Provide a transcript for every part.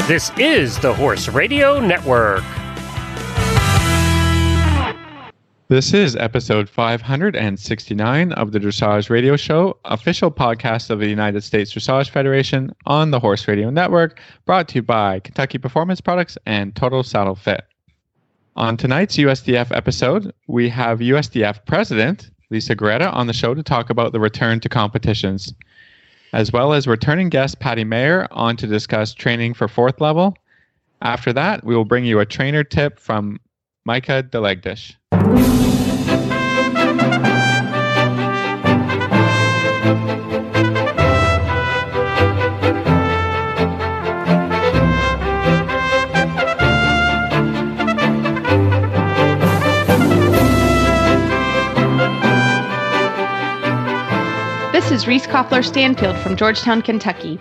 This is the Horse Radio Network. This is episode 569 of the Dressage Radio Show, official podcast of the United States Dressage Federation on the Horse Radio Network, brought to you by Kentucky Performance Products and Total Saddle Fit. On tonight's USDF episode, we have USDF President Lisa Guerrera on the show to talk about the return to competitions, as well as returning guest Patty Mayer on to discuss training for fourth level. After that, we will bring you a trainer tip from Micah Delegdish. This is Reese Koffler-Stanfield from Georgetown, Kentucky.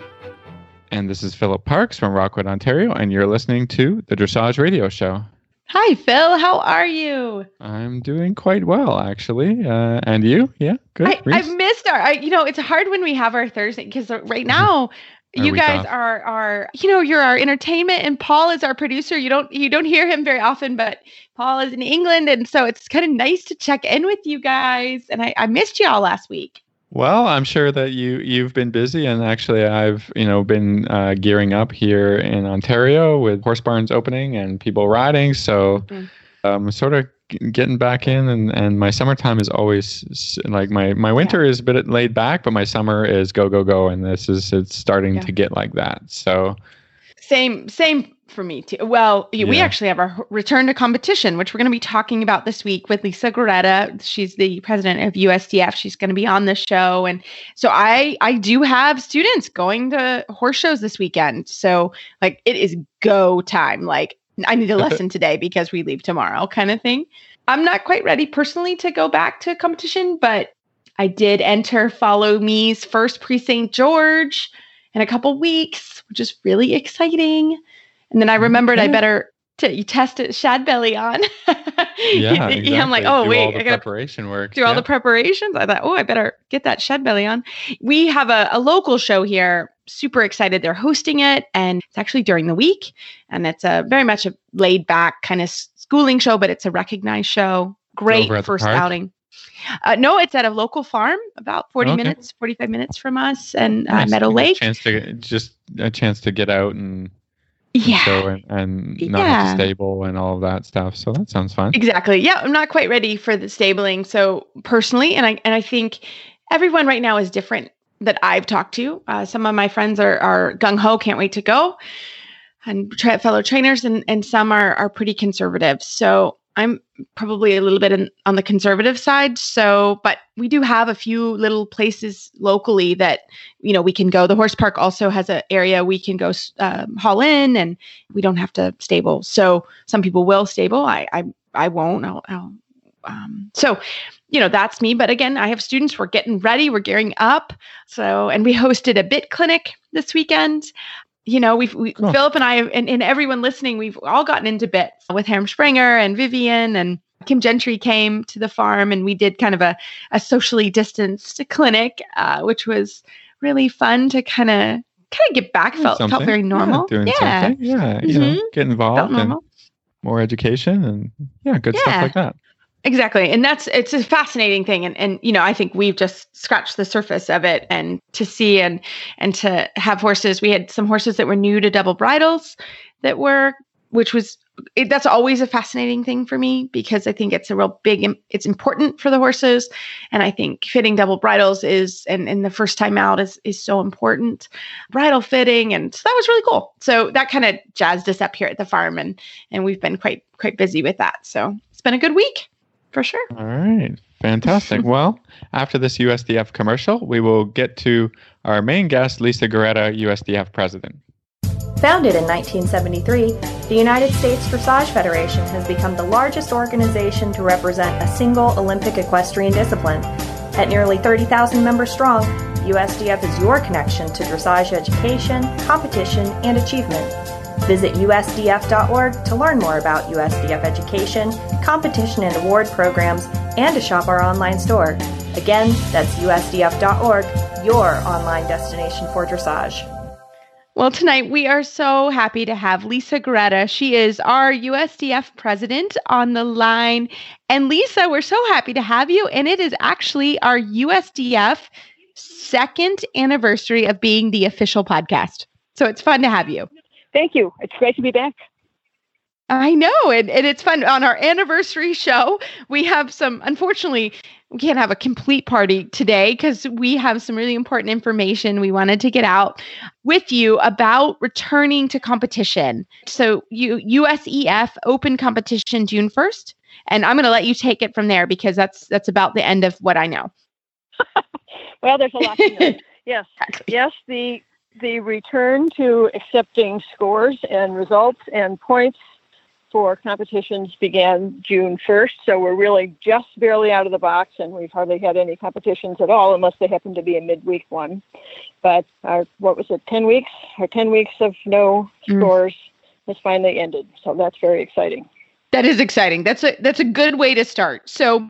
And this is Philip Parks from Rockwood, Ontario, and you're listening to the Dressage Radio Show. Hi, Phil. How are you? I'm doing quite well, actually. And you? Yeah, good. I've missed it's hard when we have our Thursday, because right now you guys are you're our entertainment and Paul is our producer. You don't hear him very often, but Paul is in England. And so it's kind of nice to check in with you guys. And I missed you all last week. Well, I'm sure that you've been busy, and actually I've been gearing up here in Ontario with horse barns opening and people riding. So I'm sort of getting back in, and my summertime is always like my winter is a bit laid back, but my summer is go go go, and it's starting to get like that. So same for me too. Well, we actually have our return to competition, which we're going to be talking about this week with Lisa Guerrera. She's the president of USDF. She's going to be on the show. And so I do have students going to horse shows this weekend. So like it is go time. Like I need a lesson today because we leave tomorrow kind of thing. I'm not quite ready personally to go back to competition, but I did enter Follow Me's first pre-St. George in a couple weeks, which is really exciting. And then I remembered I better test it shad belly on. Yeah, exactly. I'm like, oh, wait, I got preparation work. Do all the preparations. I thought, I better get that shad belly on. We have a local show here. Super excited. They're hosting it, and it's actually during the week. And it's very much a laid back kind of schooling show, but it's a recognized show. Great first outing. No, it's at a local farm, about 45 minutes from us, and nice. Meadow Lake. A chance to get out and show and not have to stable and all of that stuff. So that sounds fun. Exactly. Yeah, I'm not quite ready for the stabling. So personally, and I think everyone right now is different that I've talked to. Some of my friends are gung ho, can't wait to go, and fellow trainers, and some are pretty conservative. So I'm probably a little bit on the conservative side. So, but we do have a few little places locally that, we can go. The horse park also has an area we can go haul in, and we don't have to stable. So some people will stable. I won't. So, that's me. But again, I have students. We're getting ready. We're gearing up. So, and we hosted a bit clinic this weekend. Cool. Philip and I and everyone listening, we've all gotten into bits with Harem Springer and Vivian, and Kim Gentry came to the farm, and we did kind of a socially distanced clinic, which was really fun to kind of get back. Felt very normal. Doing something. Yeah. Get involved and more education and good stuff like that. Exactly. And it's a fascinating thing. And I think we've just scratched the surface of it, and to see and to have horses. We had some horses that were new to double bridles that's always a fascinating thing for me, because I think it's a real it's important for the horses. And I think fitting double bridles is, and the first time out is so important. Bridle fitting. And so that was really cool. So that kind of jazzed us up here at the farm, and we've been quite busy with that. So it's been a good week. For sure. All right. Fantastic. Well, after this USDF commercial, we will get to our main guest, Lisa Guerrera, USDF President. Founded in 1973, the United States Dressage Federation has become the largest organization to represent a single Olympic equestrian discipline. At nearly 30,000 members strong, USDF is your connection to dressage education, competition, and achievement. Visit usdf.org to learn more about USDF education, competition and award programs, and to shop our online store. Again, that's usdf.org, your online destination for dressage. Well, tonight we are so happy to have Lisa Greta. She is our USDF president on the line. And Lisa, we're so happy to have you. And it is actually our USDF second anniversary of being the official podcast. So it's fun to have you. Thank you. It's great to be back. I know. And it's fun. On our anniversary show, we have some, unfortunately, we can't have a complete party today because we have some really important information we wanted to get out with you about returning to competition. So USEF open competition June 1st. And I'm going to let you take it from there because that's about the end of what I know. Well, there's a lot to know. Yes. Yes, the return to accepting scores and results and points for competitions began June 1st, so we're really just barely out of the box, and we've hardly had any competitions at all unless they happen to be a midweek one. But our 10 weeks? Our 10 weeks of no scores has finally ended, so that's very exciting. That is exciting. That's a good way to start. So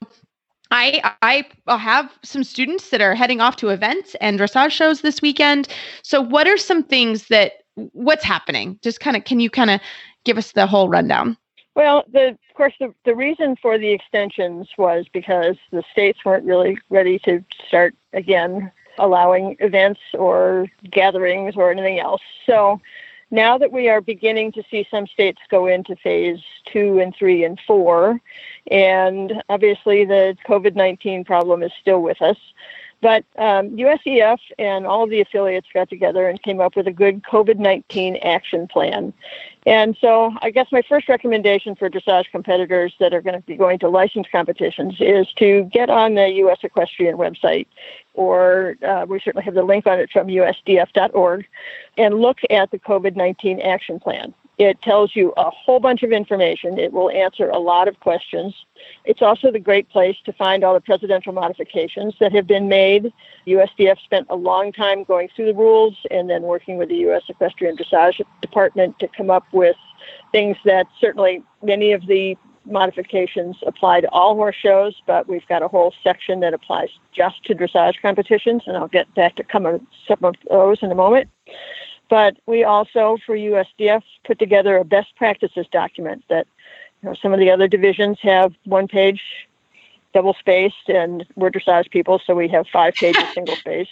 I have some students that are heading off to events and dressage shows this weekend. So what are some things what's happening? Just can you give us the whole rundown? Well, of course, the reason for the extensions was because the states weren't really ready to start again allowing events or gatherings or anything else. So now that we are beginning to see some states go into phase 2 and 3 and 4, and obviously the COVID-19 problem is still with us, but USEF and all of the affiliates got together and came up with a good COVID-19 action plan. And so I guess my first recommendation for dressage competitors that are going to be going to licensed competitions is to get on the U.S. Equestrian website, or we certainly have the link on it from usdf.org, and look at the COVID-19 action plan. It tells you a whole bunch of information. It will answer a lot of questions. It's also the great place to find all the presidential modifications that have been made. USDF spent a long time going through the rules and then working with the U.S. Equestrian Dressage Department to come up with things that certainly many of the modifications apply to all horse shows, but we've got a whole section that applies just to dressage competitions, and I'll get back to some of those in a moment. But we also, for USDF, put together a best practices document that some of the other divisions have one page double-spaced, and we're dressage people, so we have 5 pages single-spaced.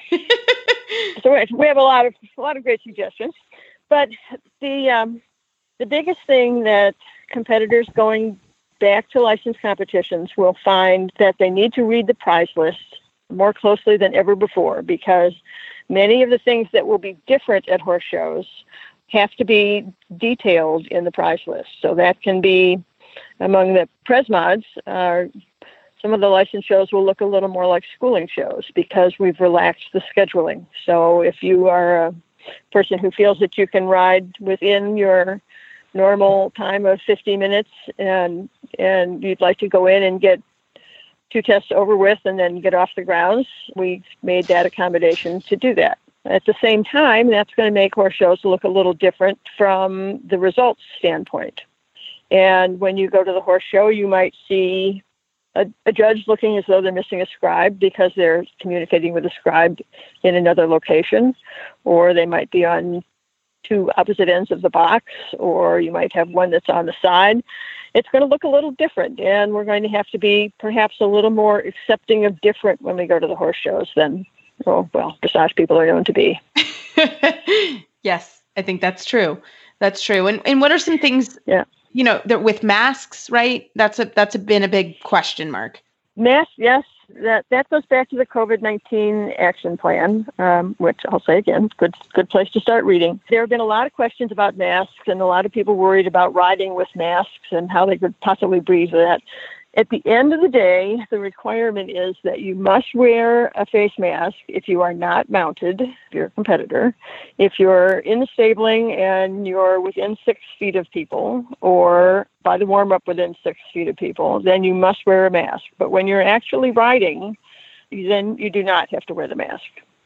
So we have a lot of great suggestions. But the biggest thing that competitors going back to licensed competitions will find that they need to read the prize list more closely than ever before, because many of the things that will be different at horse shows have to be detailed in the prize list. So that can be among the pres mods. Some of the licensed shows will look a little more like schooling shows because we've relaxed the scheduling. So if you are a person who feels that you can ride within your normal time of 50 minutes and you'd like to go in and get 2 tests over with and then get off the grounds, we made that accommodation to do that. At the same time, that's going to make horse shows look a little different from the results standpoint. And when you go to the horse show, you might see a judge looking as though they're missing a scribe because they're communicating with a scribe in another location, or they might be on 2 opposite ends of the box, or you might have one that's on the side. It's going to look a little different, and we're going to have to be perhaps a little more accepting of different when we go to the horse shows than, dressage people are known to be. Yes, I think that's true. That's true. And what are some things, that with masks, right? That's been a big question mark. Masks, yes. That goes back to the COVID-19 action plan, which I'll say again, good place to start reading. There have been a lot of questions about masks and a lot of people worried about riding with masks and how they could possibly breathe that. At the end of the day, the requirement is that you must wear a face mask if you are not mounted, if you're a competitor. If you're in the stabling and you're within 6 feet of people, or by the warm-up within 6 feet of people, then you must wear a mask. But when you're actually riding, then you do not have to wear the mask.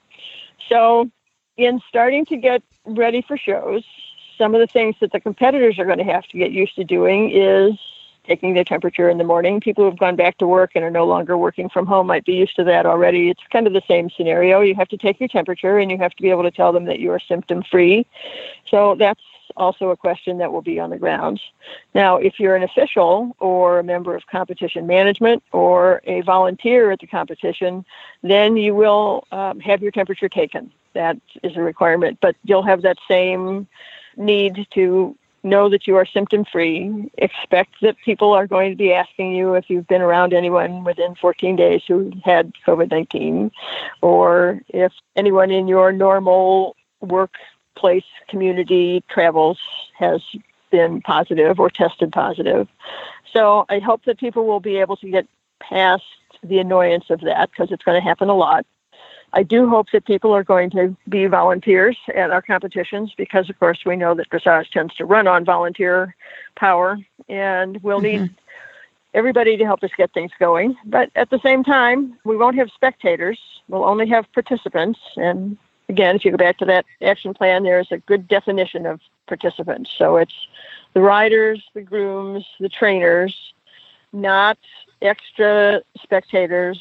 So in starting to get ready for shows, some of the things that the competitors are going to have to get used to doing is taking their temperature in the morning. People who have gone back to work and are no longer working from home might be used to that already. It's kind of the same scenario. You have to take your temperature and you have to be able to tell them that you are symptom-free. So that's also a question that will be on the grounds. Now, if you're an official or a member of competition management or a volunteer at the competition, then you will have your temperature taken. That is a requirement, but you'll have that same need to know that you are symptom-free. Expect that people are going to be asking you if you've been around anyone within 14 days who had COVID-19, or if anyone in your normal workplace community travels has been positive or tested positive. So I hope that people will be able to get past the annoyance of that, because it's going to happen a lot. I do hope that people are going to be volunteers at our competitions, because, of course, we know that dressage tends to run on volunteer power, and we'll need everybody to help us get things going. But at the same time, we won't have spectators. We'll only have participants. And again, if you go back to that action plan, there's a good definition of participants. So it's the riders, the grooms, the trainers, not extra spectators,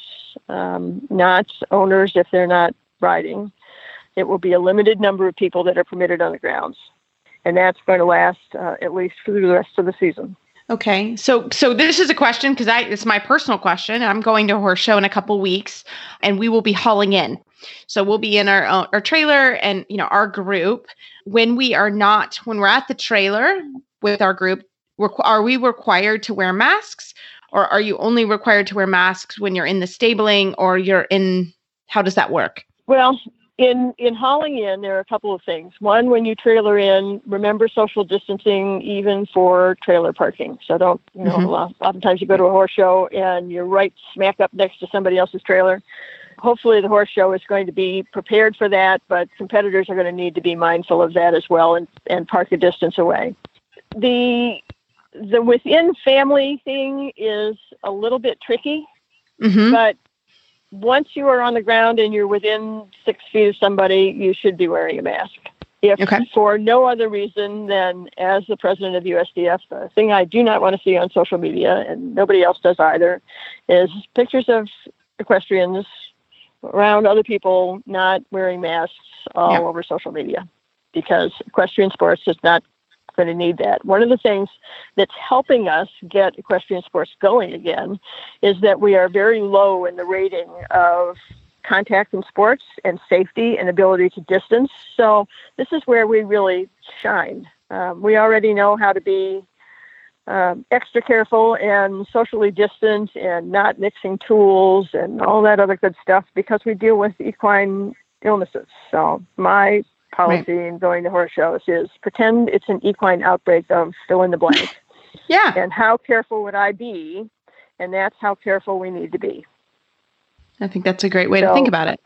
not owners if they're not riding. It will be a limited number of people that are permitted on the grounds. And that's going to last at least through the rest of the season. Okay. So this is a question, because it's my personal question. I'm going to a horse show in a couple weeks, and we will be hauling in. So we'll be in our trailer and, our group. When we're at the trailer with our group, are we required to wear masks? Or are you only required to wear masks when you're in the stabling, or how does that work? Well, in hauling in, there are a couple of things. One, when you trailer in, remember social distancing even for trailer parking. So don't, oftentimes you go to a horse show and you're right smack up next to somebody else's trailer. Hopefully the horse show is going to be prepared for that, but competitors are going to need to be mindful of that as well and park a distance away. The within family thing is a little bit tricky, but once you are on the ground and you're within 6 feet of somebody, you should be wearing a mask. If for no other reason than as the president of USDF, the thing I do not want to see on social media, and nobody else does either, is pictures of equestrians around other people not wearing masks all over social media, because equestrian sports is not going to need that. One of the things that's helping us get equestrian sports going again is that we are very low in the rating of contact in sports and safety and ability to distance. So this is where we really shine. We already know how to be extra careful and socially distant and not mixing tools and all that other good stuff, because we deal with equine illnesses. So my policy in going to horse shows is pretend it's an equine outbreak of fill in the blank. And how careful would I be? And that's how careful we need to be. I think that's a great way to think about it.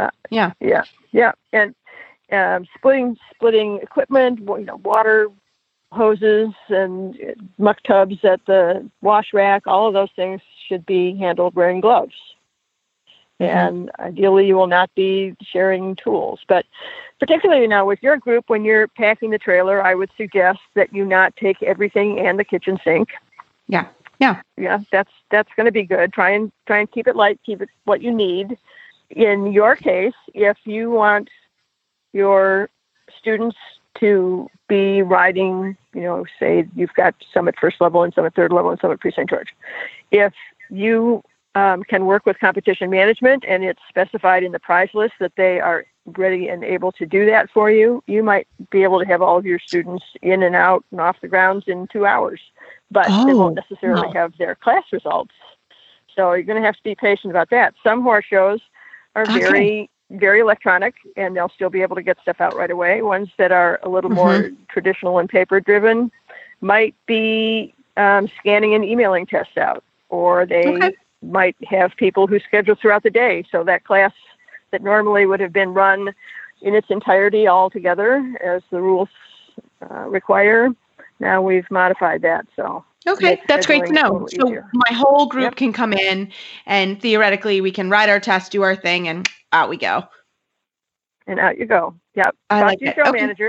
And splitting equipment, water hoses and muck tubs at the wash rack, all of those things should be handled wearing gloves. And ideally, you will not be sharing tools. But particularly now with your group, when you're packing the trailer, I would suggest that you not take everything and the kitchen sink. Yeah, that's going to be good. Try and keep it light, keep it what you need. In your case, if you want your students to be riding, say you've got some at first level and some at third level and some at Pre-St. George. If you can work with competition management and it's specified in the prize list that they are ready and able to do that for you, you might be able to have all of your students in and out and off the grounds in 2 hours, but they won't necessarily have their class results. So you're going to have to be patient about that. Some horse shows are very, very electronic, and they'll still be able to get stuff out right away. Ones that are a little more traditional and paper driven might be scanning and emailing tests out, or they might have people who schedule throughout the day. So that class that normally would have been run in its entirety all together as the rules require, now we've modified that. So that's great to know. So my whole group can come in, and theoretically we can ride our test, do our thing, and out we go. And out you go. Yep. I like your show manager.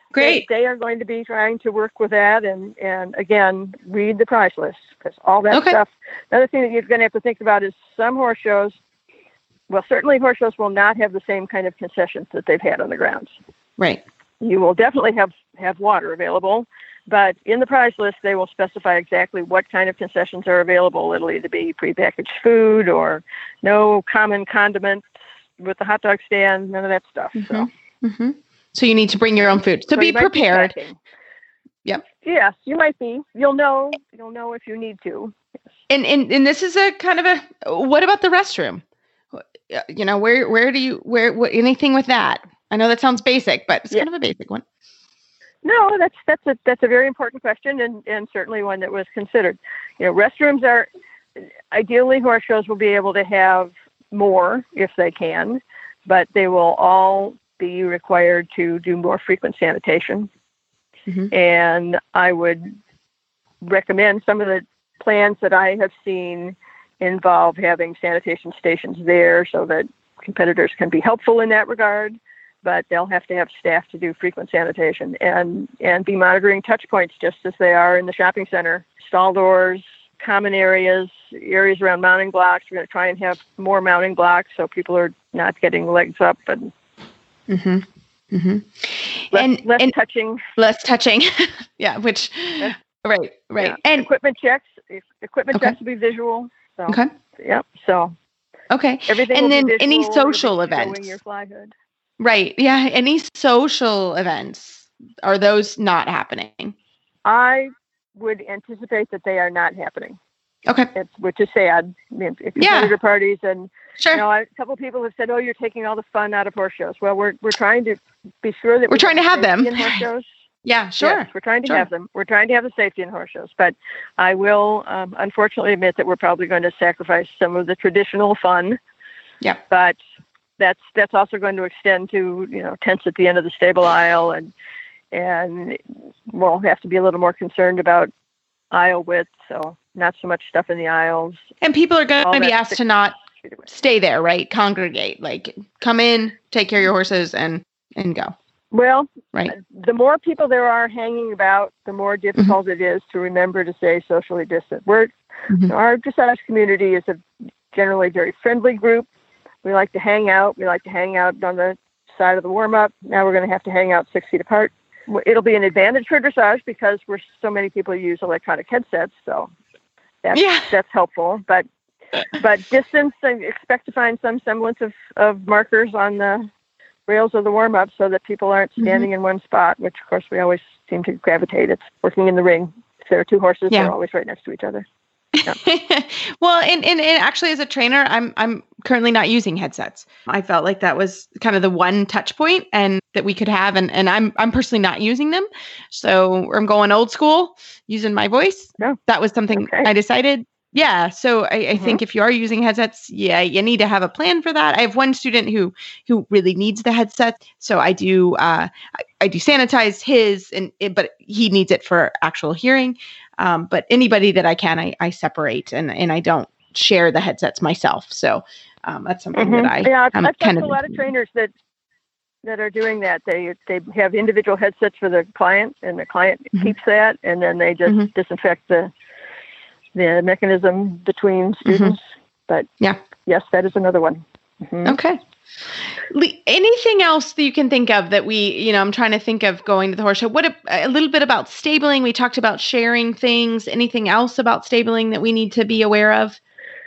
Great. They are going to be trying to work with that, and again, read the price list, because all that stuff. Another thing that you're going to have to think about is some horse shows. Well, certainly horse shows will not have the same kind of concessions that they've had on the grounds. Right. You will definitely have water available, but in the price list, they will specify exactly what kind of concessions are available. It'll either be prepackaged food or no common condiments with the hot dog stand, none of that stuff. So you need to bring your own food. So be prepared. Yep. Yes, you might be. You'll know if you need to. Yes. And this is a kind of what about the restroom? You know, where do you anything with that? I know that sounds basic, but it's kind of a basic one. No, that's a very important question, and certainly one that was considered. You know, restrooms are ideally, horse shows will be able to have more if they can, but they will all be required to do more frequent sanitation. And I would recommend some of the plans that I have seen involve having sanitation stations there so that competitors can be helpful in that regard, but they'll have to have staff to do frequent sanitation and be monitoring touch points just as they are in the shopping center. Stall doors, common areas around mounting blocks. We're going to try and have more mounting blocks so people are not getting legs up and less touching. Less touching. Yeah, which right. Yeah. And equipment checks will be visual. So, Yep. So everything. And then any social events. Showing your fly hood. Right. Yeah. Any social events, are those not happening? I would anticipate that they are not happening. Okay. Which is sad. I mean, if competitor parties and sure. A couple of people have said, "Oh, you're taking all the fun out of horse shows." Well, we're trying to be sure that we're trying to have them in horse shows. Yeah, sure. Yes, we're trying to have them. We're trying to have the safety in horse shows, but I will unfortunately admit that we're probably going to sacrifice some of the traditional fun. Yeah. But that's also going to extend to tents at the end of the stable aisle, and we'll have to be a little more concerned about aisle width. So not so much stuff in the aisles. And people are going to be asked to not stay there, right? Congregate, like come in, take care of your horses, and go. Well, right. The more people there are hanging about, the more difficult it is to remember to stay socially distant. Our dressage community is a generally very friendly group. We like to hang out. We like to hang out on the side of the warm-up. Now we're going to have to hang out 6 feet apart. It'll be an advantage for dressage because so many people use electronic headsets, so that's helpful. But distance, I expect to find some semblance of markers on the rails of the warm-up so that people aren't standing in one spot, which, of course, we always seem to gravitate. It's working in the ring. If there are two horses, they're always right next to each other. Yeah. Well, and actually, as a trainer, I'm currently not using headsets. I felt like that was kind of the one touch point and that we could have, and I'm personally not using them. So I'm going old school, using my voice. Yeah. That was something I decided. Yeah. So I think if you are using headsets, you need to have a plan for that. I have one student who really needs the headset. So I do sanitize his, but he needs it for actual hearing. But anybody that I can, I separate and I don't share the headsets myself. So that's something that I've talked to a lot of trainers that are doing that. They have individual headsets for the client, and the client keeps that, and then they just disinfect the mechanism between students. But yes, that is another one. Okay. Anything else that you can think of that I'm trying to think of going to the horse show? What a little bit about stabling. We talked about sharing things. Anything else about stabling that we need to be aware of?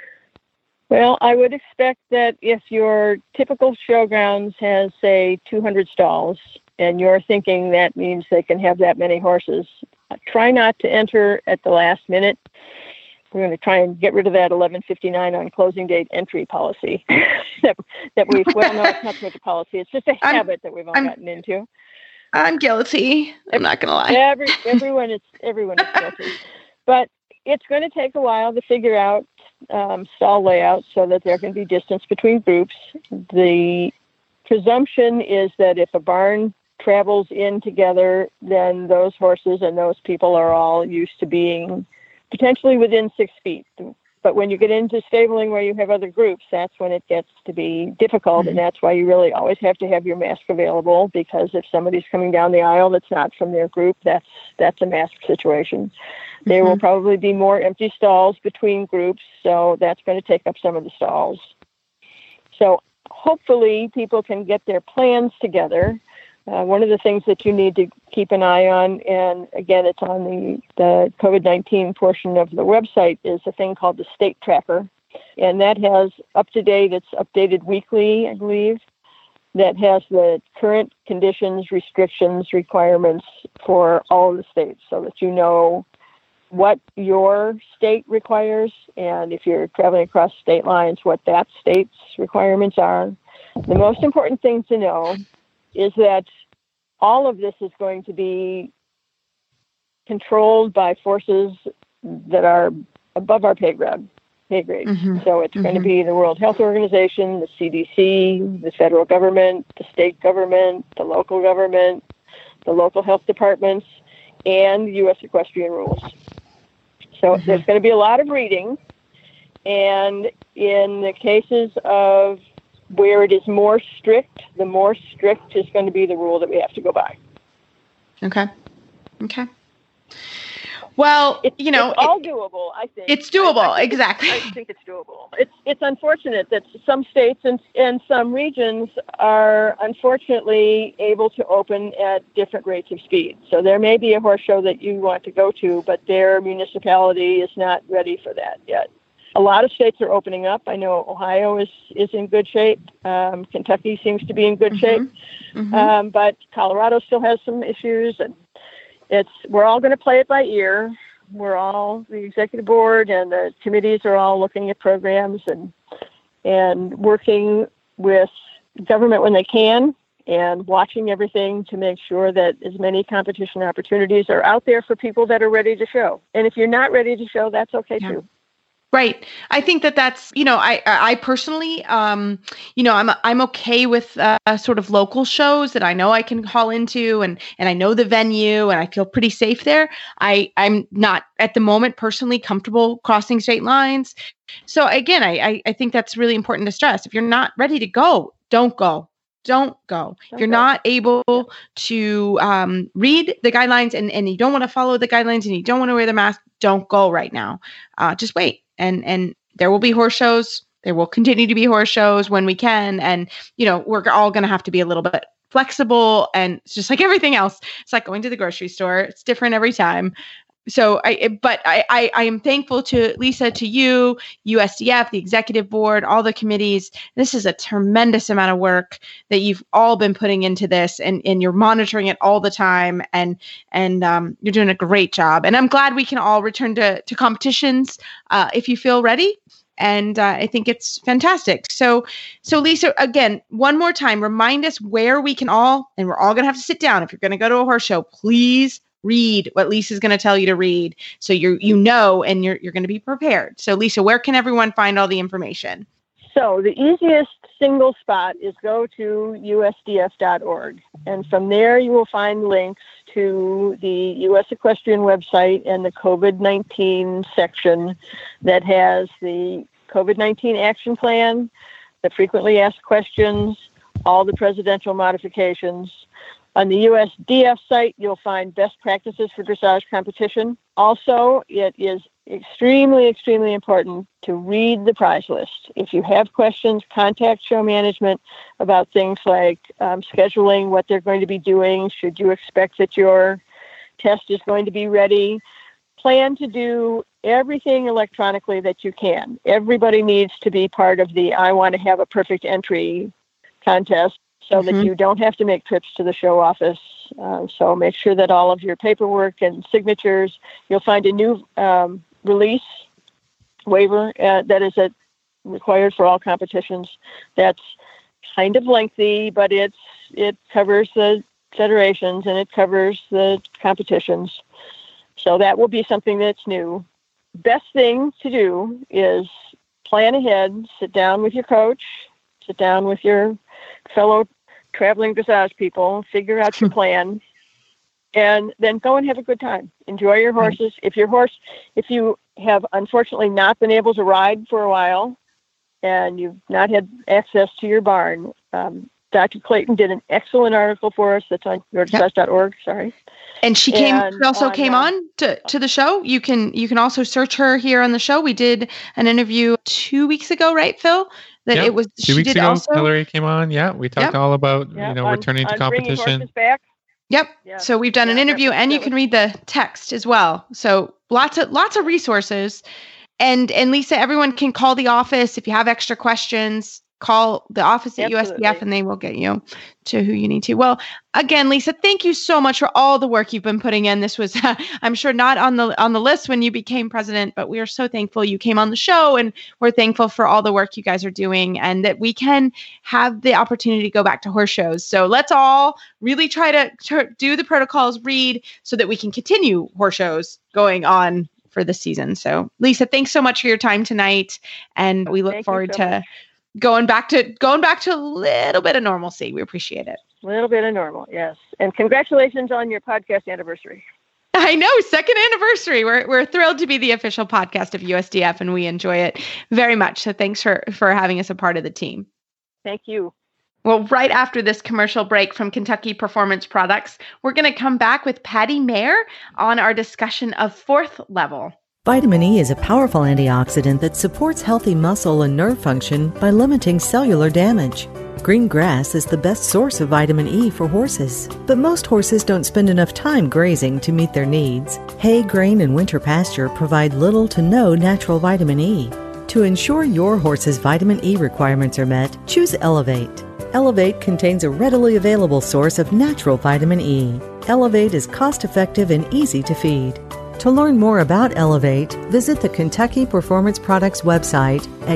Well, I would expect that if your typical showgrounds has, say, 200 stalls, and you're thinking that means they can have that many horses, try not to enter at the last minute. We're going to try and get rid of that 11:59 on closing date entry policy that we've, well, no, it's not so much a policy. It's just a habit that we've all gotten into. I'm guilty. I'm not going to lie. Everyone is guilty. But it's going to take a while to figure out stall layouts so that there can be distance between groups. The presumption is that if a barn travels in together, then those horses and those people are all used to being potentially within 6 feet. But when you get into stabling where you have other groups, that's when it gets to be difficult. And that's why you really always have to have your mask available, because if somebody's coming down the aisle that's not from their group, that's a mask situation. There will probably be more empty stalls between groups, so that's going to take up some of the stalls. So hopefully people can get their plans together. One of the things that you need to keep an eye on, and again, it's on the COVID-19 portion of the website, is a thing called the State Tracker. And that has up-to-date, it's updated weekly, I believe, that has the current conditions, restrictions, requirements for all of the states, so that you know what your state requires, and if you're traveling across state lines, what that state's requirements are. The most important thing to know is that all of this is going to be controlled by forces that are above our pay grade. So it's going to be the World Health Organization, the CDC, the federal government, the state government, the local health departments, and U.S. equestrian rules. So there's going to be a lot of reading. And in the cases of where it is more strict, the more strict is going to be the rule that we have to go by. Okay. Well, it's all doable, I think. It's doable, exactly. I think it's doable. It's unfortunate that some states and some regions are unfortunately able to open at different rates of speed. So there may be a horse show that you want to go to, but their municipality is not ready for that yet. A lot of states are opening up. I know Ohio is in good shape. Kentucky seems to be in good shape. But Colorado still has some issues. And we're all going to play it by ear. The executive board and the committees are all looking at programs and working with government when they can, and watching everything to make sure that as many competition opportunities are out there for people that are ready to show. And if you're not ready to show, that's okay too. Right. I think that's, I personally, I'm okay with sort of local shows that I know I can call into and I know the venue and I feel pretty safe there. I'm not at the moment personally comfortable crossing state lines. So again, I think that's really important to stress. If you're not ready to go, don't go. Don't go. If you're not able to read the guidelines and you don't want to follow the guidelines and you don't want to wear the mask, don't go right now. Just wait. And there will be horse shows. There will continue to be horse shows when we can. And, we're all going to have to be a little bit flexible. And it's just like everything else. It's like going to the grocery store. It's different every time. So I am thankful to Lisa, to you, USDF, the executive board, all the committees. This is a tremendous amount of work that you've all been putting into this, and you're monitoring it all the time, and you're doing a great job. And I'm glad we can all return to competitions if you feel ready. And I think it's fantastic. So Lisa, again, one more time, remind us where we can all, and we're all going to have to sit down. If you're going to go to a horse show, please read what Lisa's going to tell you to read, so and you're going to be prepared. So Lisa, where can everyone find all the information? So the easiest single spot is go to usdf.org, and from there you will find links to the U.S. Equestrian website and the COVID-19 section that has the COVID-19 action plan, the frequently asked questions, all the presidential modifications. On the USDF site, you'll find best practices for dressage competition. Also, it is extremely, extremely important to read the prize list. If you have questions, contact show management about things like scheduling, what they're going to be doing. Should you expect that your test is going to be ready? Plan to do everything electronically that you can. Everybody needs to be part of the I want to have a perfect entry contest, so that you don't have to make trips to the show office. So make sure that all of your paperwork and signatures, you'll find a new release waiver that is required for all competitions. That's kind of lengthy, but it covers the federations and it covers the competitions. So that will be something that's new. Best thing to do is plan ahead, sit down with your coach, sit down with your fellow traveling dressage people, figure out your plan, and then go and have a good time. Enjoy your horses. If you have unfortunately not been able to ride for a while and you've not had access to your barn, Dr. Clayton did an excellent article for us that's on yourdressage.org. Sorry. And she came on to the show. You can also search her here on the show. We did an interview 2 weeks ago, right, Phil? It was 2 weeks ago. Hillary came on. Yeah, we talked all about returning to competition. Back. Yep. Yeah. So we've done an interview, and you can read the text as well. So lots of resources. And Lisa, everyone can call the office if you have extra questions. Call the office at USDF and they will get you to who you need to. Well, again, Lisa, thank you so much for all the work you've been putting in. This was, I'm sure, not on the list when you became president, but we are so thankful you came on the show, and we're thankful for all the work you guys are doing and that we can have the opportunity to go back to horse shows. So let's all really try to do the protocols, read, so that we can continue horse shows going on for the season. So Lisa, thanks so much for your time tonight. And we look forward to going back to a little bit of normalcy. We appreciate it. A little bit of normal, yes. And congratulations on your podcast anniversary. I know, second anniversary. We're thrilled to be the official podcast of USDF, and we enjoy it very much. So thanks for having us a part of the team. Thank you. Well, right after this commercial break from Kentucky Performance Products, we're going to come back with Patty Mayer on our discussion of fourth level. Vitamin E is a powerful antioxidant that supports healthy muscle and nerve function by limiting cellular damage. Green grass is the best source of vitamin E for horses, but most horses don't spend enough time grazing to meet their needs. Hay, grain, and winter pasture provide little to no natural vitamin E. To ensure your horse's vitamin E requirements are met, choose Elevate. Elevate contains a readily available source of natural vitamin E. Elevate is cost-effective and easy to feed. To learn more about Elevate, visit the Kentucky Performance Products website at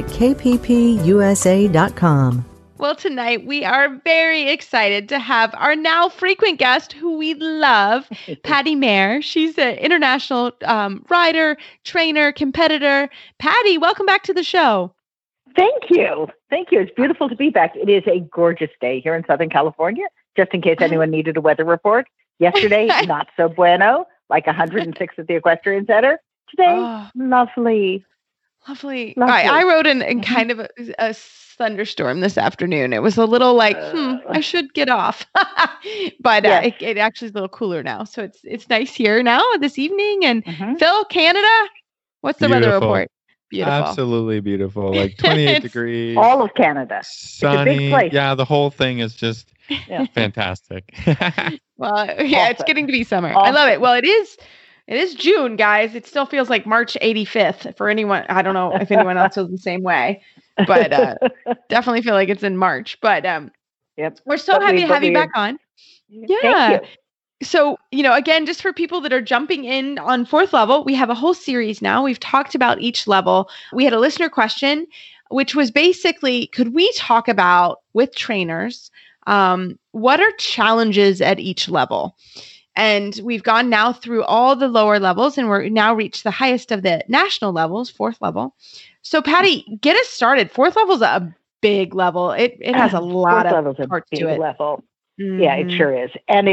kppusa.com. Well, tonight we are very excited to have our now frequent guest who we love, Patty Mayer. She's an international rider, trainer, competitor. Patty, welcome back to the show. Thank you. Thank you. It's beautiful to be back. It is a gorgeous day here in Southern California, just in case anyone needed a weather report. Yesterday, not so bueno. Like 106 at the Equestrian Center. Today, lovely. Lovely. I rode in kind of a thunderstorm this afternoon. It was a little like, I should get off. But it actually is a little cooler now. So it's nice here now this evening. And Phil, Canada, what's the weather report? Beautiful. Absolutely beautiful. Like 28 degrees. All of Canada. Sunny. It's a big place. Yeah, the whole thing is just fantastic. Well, yeah, it's getting to be summer. I love it. Well, it is June, guys. It still feels like March 85th for anyone. I don't know if anyone else feels the same way, but definitely feel like it's in March. But we're so happy to have you back on. Yeah. Thank you. So, again, just for people that are jumping in on fourth level, we have a whole series now. We've talked about each level. We had a listener question, which was basically, could we talk about with trainers, what are challenges at each level? And we've gone now through all the lower levels, and we're now reached the highest of the national levels, fourth level. So, Patty, get us started. Fourth level is a big level. It has a lot of parts to it. Level. Yeah, it sure is. And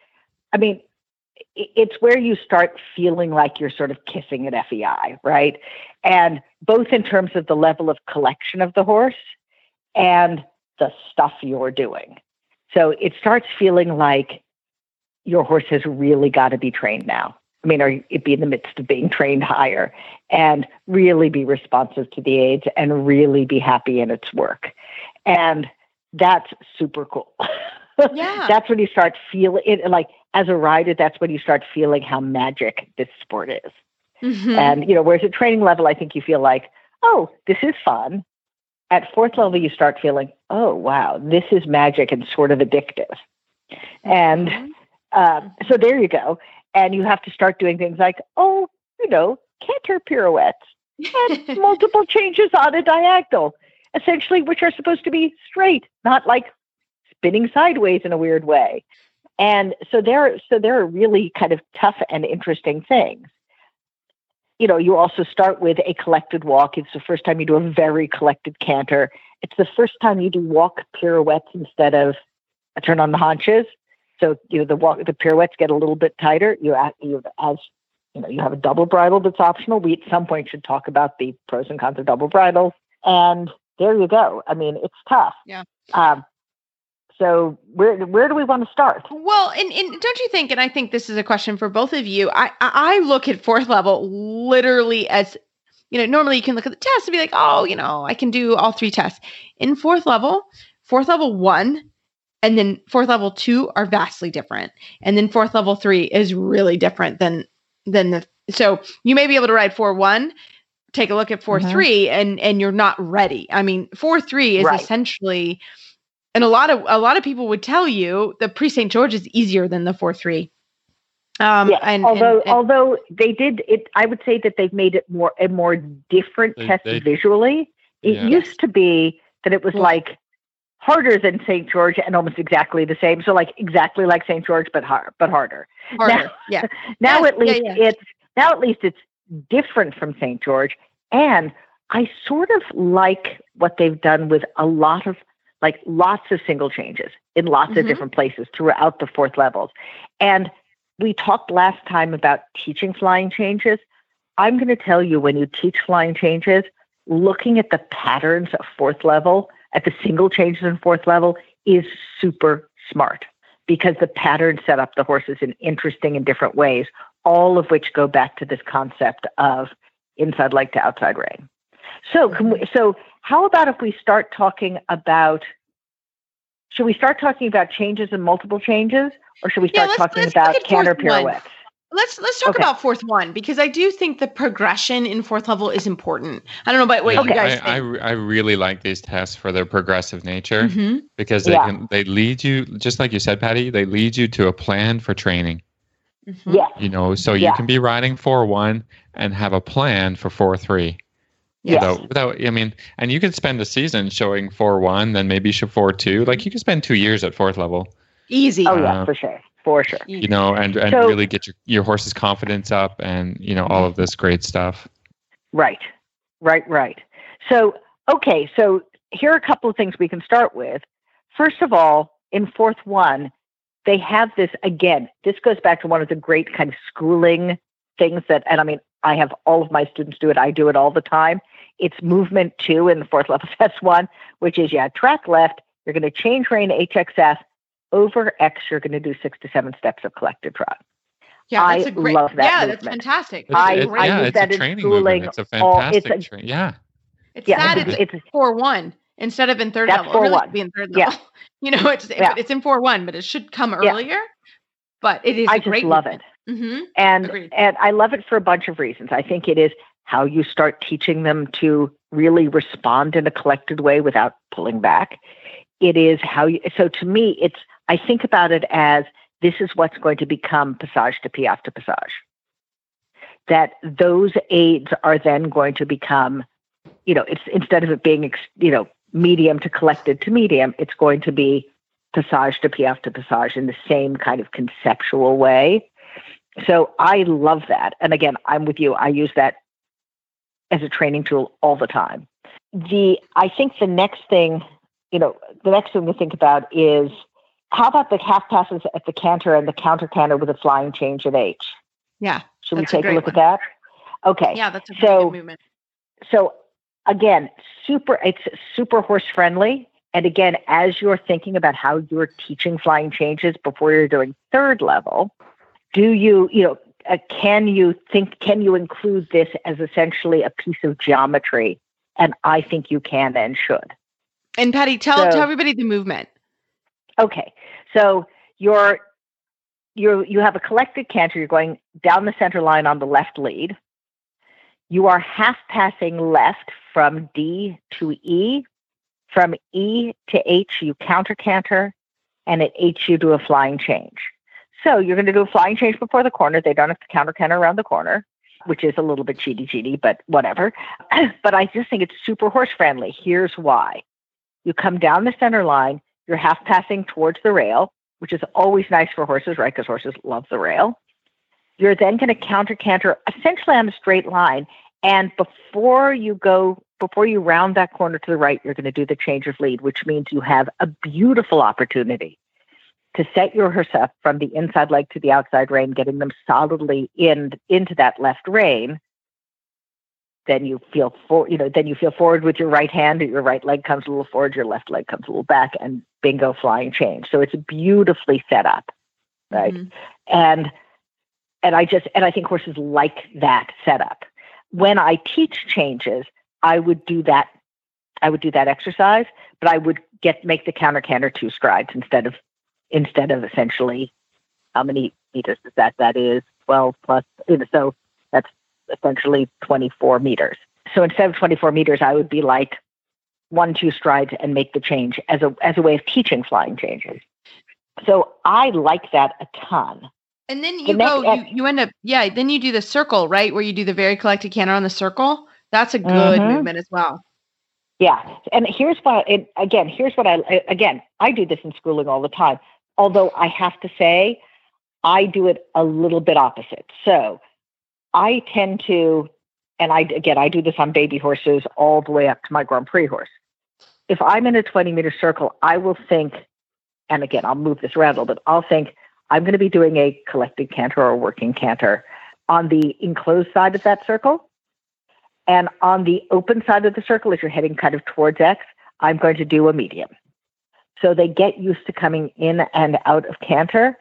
it's where you start feeling like you're sort of kissing at FEI, right? And both in terms of the level of collection of the horse and the stuff you're doing. So it starts feeling like your horse has really got to be trained now. Or it be in the midst of being trained higher and really be responsive to the aids and really be happy in its work. And that's super cool. Yeah. That's when you start feeling it. Like as a rider, that's when you start feeling how magic this sport is. Mm-hmm. And, whereas at training level, I think you feel like, oh, this is fun. At fourth level, you start feeling, oh, wow, this is magic and sort of addictive. And so there you go. And you have to start doing things like, canter pirouettes and multiple changes on a diagonal, essentially, which are supposed to be straight, not like spinning sideways in a weird way. And so there are really kind of tough and interesting things. You also start with a collected walk. It's the first time you do a very collected canter. It's the first time you do walk pirouettes instead of a turn on the haunches. So, the pirouettes get a little bit tighter. You have a double bridle that's optional. We at some point should talk about the pros and cons of double bridles. And there you go. I mean, it's tough. Yeah. So where do we want to start? Well, and don't you think, and I think this is a question for both of you, I look at fourth level literally as, normally you can look at the test and be like, oh, I can do all 3 tests. In fourth level 1 and then fourth level 2 are vastly different. And then fourth level 3 is really different than so you may be able to ride 4-1, take a look at 4-3 and you're not ready. I mean, 4-3 is essentially, and a lot of people would tell you the pre-St. George is easier than the 4-3. Although they did it, I would say that they've made it a more different test visually. It used to be that it was like harder than St. George and almost exactly the same. So like exactly like St. George, but harder. Now at least it's different from St. George. And I sort of like what they've done with a lot of lots of single changes in lots of different places throughout the fourth levels. And we talked last time about teaching flying changes. I'm going to tell you, when you teach flying changes, looking at the patterns of fourth level, at the single changes in fourth level, is super smart, because the patterns set up the horses in interesting and different ways, all of which go back to this concept of inside leg to outside rein. So how about if we start talking about, should we start talking about changes and multiple changes, or should we start talking about canter pirouettes? Let's talk about fourth 1, because I do think the progression in fourth level is important. I don't know about what you guys think. I really like these tests for their progressive nature, because they lead you, just like you said, Patty, they lead you to a plan for training. So you can be riding 4-1 and have a plan for 4-3. And you could spend a season showing 4-1, then maybe show 4-2. Like you could spend 2 years at fourth level. Easy. For sure. And really get your horse's confidence up, and all of this great stuff. Right. So here are a couple of things we can start with. First of all, in fourth 1, they have this, again, this goes back to one of the great kind of schooling things I have all of my students do it. I do it all the time. It's movement 2 in the fourth level test 1, which is track left. You're going to change rein HXF. Over X, you're going to do 6 to 7 steps of collected trot. Yeah, I love that. Yeah, movement. That's fantastic. I use that in schooling. It's a fantastic training. Yeah. It's 4-1 instead of in third level. It really should be in third level. It's in 4-1, but it should come earlier. But it is. I just love it. And I love it for a bunch of reasons. I think it is how you start teaching them to really respond in a collected way without pulling back. It is so to me, I think about it as this is what's going to become passage to piaffe to passage. That those aids are then going to become, it's instead of it being, medium to collected to medium, it's going to be passage to piaffe to passage in the same kind of conceptual way. So I love that. And again, I'm with you. I use that as a training tool all the time. I think the next thing to think about is, how about the half passes at the canter and the counter canter with a flying change at H? Yeah. Should we take a look at that? Okay. Yeah, that's a good movement. So again, it's super horse friendly. And again, as you're thinking about how you're teaching flying changes before you're doing third level, can you include this as essentially a piece of geometry? And I think you can and should. And Patty, tell everybody the movement. Okay. So you have a collected canter. You're going down the center line on the left lead. You are half passing left from D to E. From E to H, you counter canter, and at H, you do a flying change. So you're going to do a flying change before the corner. They don't have to counter canter around the corner, which is a little bit cheaty, but whatever. But I just think it's super horse friendly. Here's why. You come down the center line, you're half passing towards the rail, which is always nice for horses, right? Because horses love the rail. You're then going to counter canter essentially on a straight line. And before you round that corner to the right, you're going to do the change of lead, which means you have a beautiful opportunity to set your horse up from the inside leg to the outside rein, getting them solidly into that left rein. Then you feel forward with your right hand, your right leg comes a little forward, your left leg comes a little back, and bingo, flying change. So it's beautifully set up, right? And I think horses like that setup. When I teach changes, I would do that exercise, but I would make the counter canter 2 strides instead of essentially, how many meters is that? That is 12 plus, so that's essentially 24 meters. So instead of 24 meters, I would be like 1-2 strides and make the change as a way of teaching flying changes. So I like that a ton. And then you end up, then you do the circle, right? Where you do the very collected canter on the circle. That's a good movement as well. Yeah. And here's what I do this in schooling all the time. Although I have to say, I do it a little bit opposite. So I tend to, and I do this on baby horses all the way up to my Grand Prix horse. If I'm in a 20-meter circle, I will think, and again, I'll move this around a little bit, I'll think, I'm going to be doing a collected canter or a working canter on the enclosed side of that circle. And on the open side of the circle, as you're heading kind of towards X, I'm going to do a medium. So they get used to coming in and out of canter.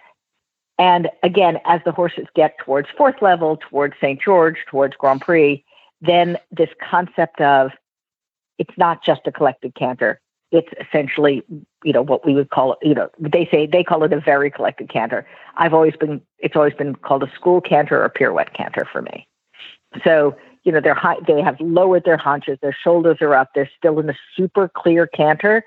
And again, as the horses get towards 4th level, towards St. George, towards Grand Prix, then this concept of it's not just a collected canter. It's essentially, what we would call it, they call it a very collected canter. It's always been called a school canter or pirouette canter for me. So, they have lowered their haunches, their shoulders are up, they're still in a super clear canter.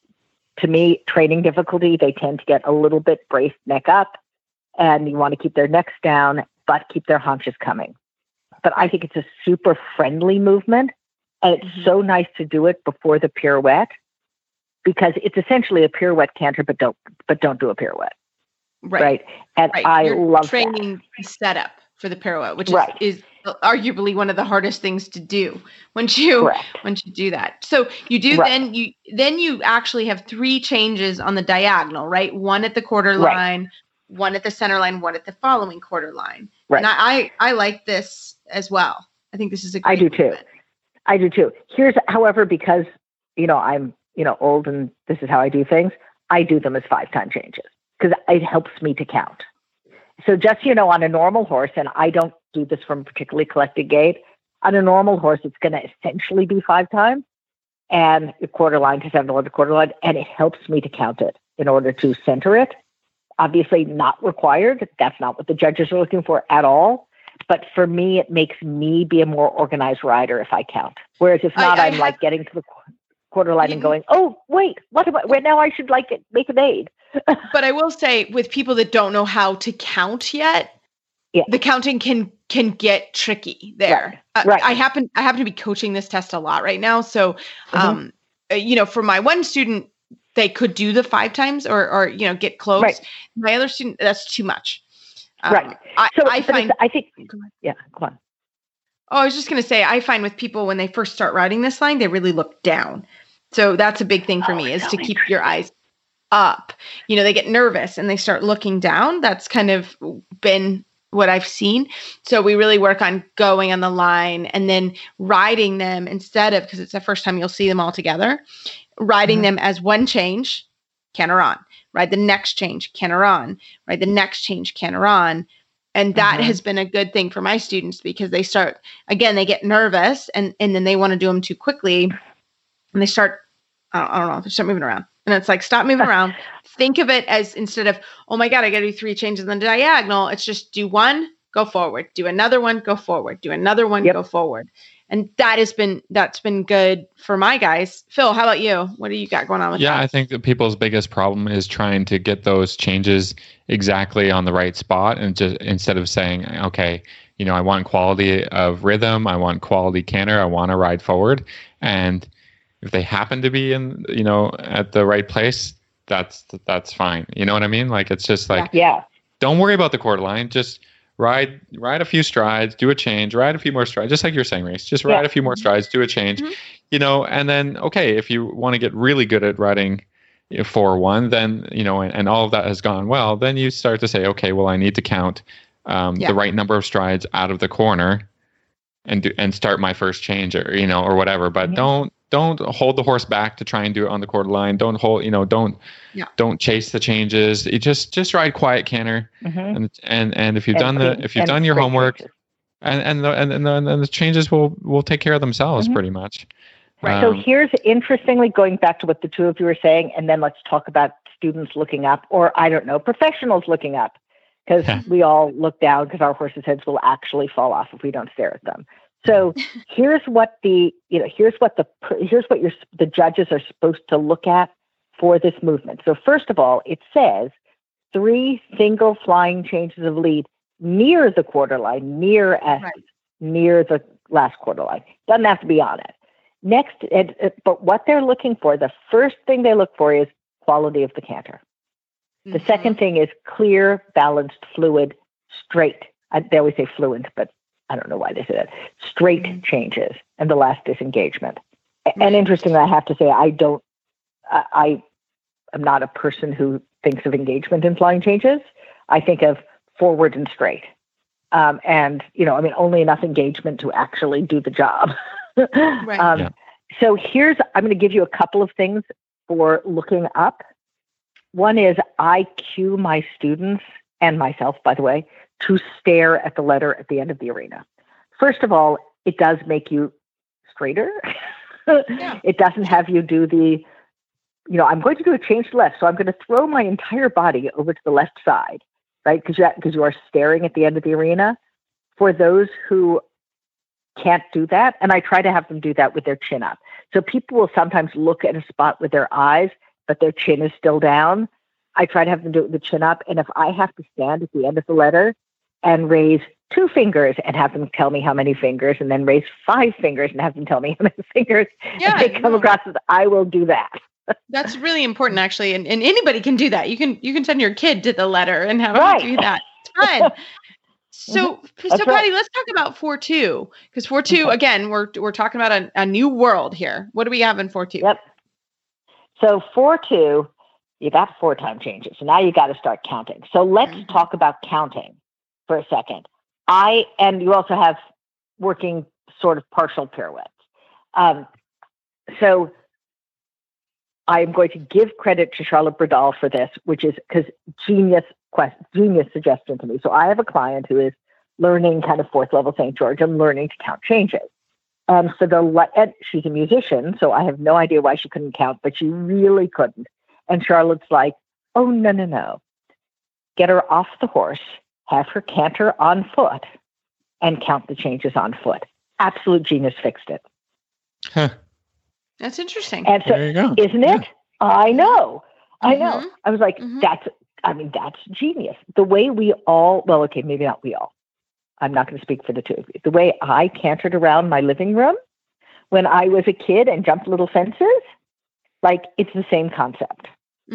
To me, training difficulty, they tend to get a little bit braced neck up, and you want to keep their necks down, but keep their haunches coming. But I think it's a super friendly movement, and it's so nice to do it before the pirouette, because it's essentially a pirouette canter, but don't do a pirouette. Right. And I love training that. Setup for the pirouette, which is arguably one of the hardest things to do once you do that. So you do then you actually have 3 changes on the diagonal, right? One at the quarter line, one at the center line, one at the following quarter line. Right. And I like this as well. I think this is a great movement. I do too. Here's, however, because I'm old and this is how I do things, I do them as 5-time changes because it helps me to count. So just, on a normal horse, and I don't do this from a particularly collected gait, on a normal horse, it's going to essentially be 5 times and the quarter line to 7 or the quarter line, and it helps me to count it in order to center it. Obviously not required. That's not what the judges are looking for at all. But for me, it makes me be a more organized rider if I count. Whereas if not, I'm like getting to the quarter line and going, oh, wait, now I should make an aid. But I will say, with people that don't know how to count yet, the counting can get tricky there. Right. I happen to be coaching this test a lot right now. So, for my one student, they could do the 5 times or get close. Right. My other student, that's too much. Right. Go on. Oh, I was just going to say, I find with people when they first start riding this line, they really look down. So that's a big thing for me is to keep your eyes up. They get nervous and they start looking down. That's kind of been what I've seen. So we really work on going on the line and then riding them instead of, because it's the first time you'll see them all together, riding them as one change, canter on, ride the next change, canter on, ride the next change, canter on. And that has been a good thing for my students because they start, again, they get nervous and then they want to do them too quickly. And they start, I don't know, they start moving around. And it's like, stop moving around. Think of it as instead of, oh my God, I got to do 3 changes in the diagonal. It's just do one, go forward, do another one, go forward, do another one, go forward. And that's been good for my guys. Phil, how about you? What do you got going on with that? Yeah, I think that people's biggest problem is trying to get those changes exactly on the right spot. And just instead of saying, okay, I want quality of rhythm, I want quality canter, I want to ride forward. And if they happen to be in, at the right place, that's fine. You know what I mean? Like, it's just like, don't worry about the quarter line. Just ride a few strides, do a change, ride a few more strides, just like you're saying, Race. Just ride a few more strides, do a change, and then, okay, if you want to get really good at riding 4-1, then, and all of that has gone well, then you start to say, okay, well, I need to count the right number of strides out of the corner and start my first change, or whatever. But don't hold the horse back to try and do it on the quarter line. Don't hold, don't chase the changes. You just ride quiet canter. And if you've done your homework, and the changes will take care of themselves pretty much. Right. So here's, interestingly, going back to what the two of you were saying, and then let's talk about students looking up, or professionals looking up, because we all look down because our horses' heads will actually fall off if we don't stare at them. So here's what the judges are supposed to look at for this movement. So first of all, it says 3 single flying changes of lead near the quarter line, near the last quarter line. Doesn't have to be on it. Next, but what they're looking for, the first thing they look for is quality of the canter. The second thing is clear, balanced, fluid, straight. They always say fluent, but I don't know why they say that. Straight changes. And the last is engagement. And interestingly, I have to say, I am not a person who thinks of engagement in flying changes. I think of forward and straight. Only enough engagement to actually do the job. So I'm going to give you a couple of things for looking up. One is I cue my students, and myself, by the way, to stare at the letter at the end of the arena. First of all, it does make you straighter. It doesn't have you do I'm going to do a change to left, so I'm going to throw my entire body over to the left side, right? Because you are staring at the end of the arena. For those who can't do that, and I try to have them do that with their chin up. So people will sometimes look at a spot with their eyes, but their chin is still down. I try to have them do it with the chin up. And if I have to stand at the end of the letter and raise 2 fingers and have them tell me how many fingers, and then raise 5 fingers and have them tell me how many fingers, and they come across as, I will do that. That's really important, actually. And anybody can do that. You can send your kid to the letter and have them do that. It's fun. So Patty, let's talk about 4-2, because 4-2, again, we're talking about a new world here. What do we have in 4-2? Yep. So 4-2, you got 4 time changes. So now you got to start counting. So let's talk about counting for a second. And you also have working sort of partial pirouettes. So I'm going to give credit to Charlotte Bradal for this, which is because genius suggestion to me. So I have a client who is learning kind of 4th level St. George and learning to count changes. And she's a musician, so I have no idea why she couldn't count, but she really couldn't. And Charlotte's like, oh, no. Get her off the horse, have her canter on foot, and count the changes on foot. Absolute genius fixed it. Huh. That's interesting. And so, there you go. Isn't it? I know. I was like, that's genius. The way we all, well, okay, maybe not we all. I'm not going to speak for the two of you. The way I cantered around my living room when I was a kid and jumped little fences, like it's the same concept.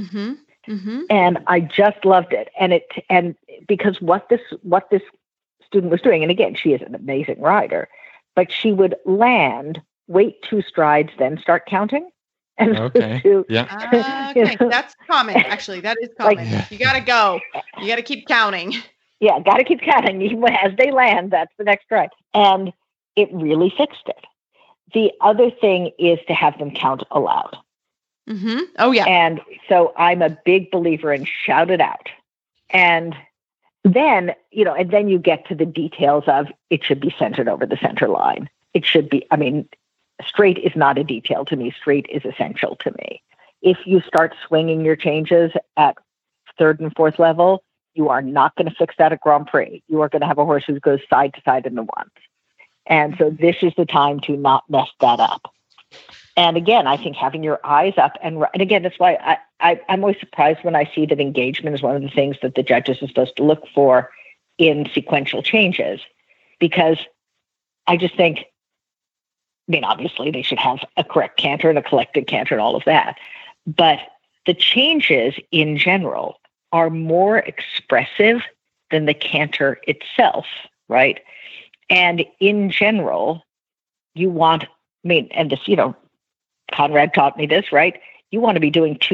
And I just loved it. And because what this student was doing, and again, she is an amazing rider, but she would land, wait 2 strides, then start counting. And okay. Okay. That's common, actually. That is common. You got to go. You got to keep counting. Yeah, got to keep counting. As they land, that's the next stride. And it really fixed it. The other thing is to have them count aloud. Oh, yeah. And so I'm a big believer in shout it out. And then, then you get to the details of it should be centered over the center line. It should be, straight is not a detail to me. Straight is essential to me. If you start swinging your changes at 3rd and 4th level, you are not going to fix that at Grand Prix. You are going to have a horse who goes side to side in the ones. And so this is the time to not mess that up. And again, I think having your eyes up and again, that's why I'm always surprised when I see that engagement is one of the things that the judges are supposed to look for in sequential changes, because I just think, obviously they should have a correct canter and a collected canter and all of that. But the changes in general are more expressive than the canter itself, right? And in general, you want, and this, Conrad taught me this, right? You want to be doing 2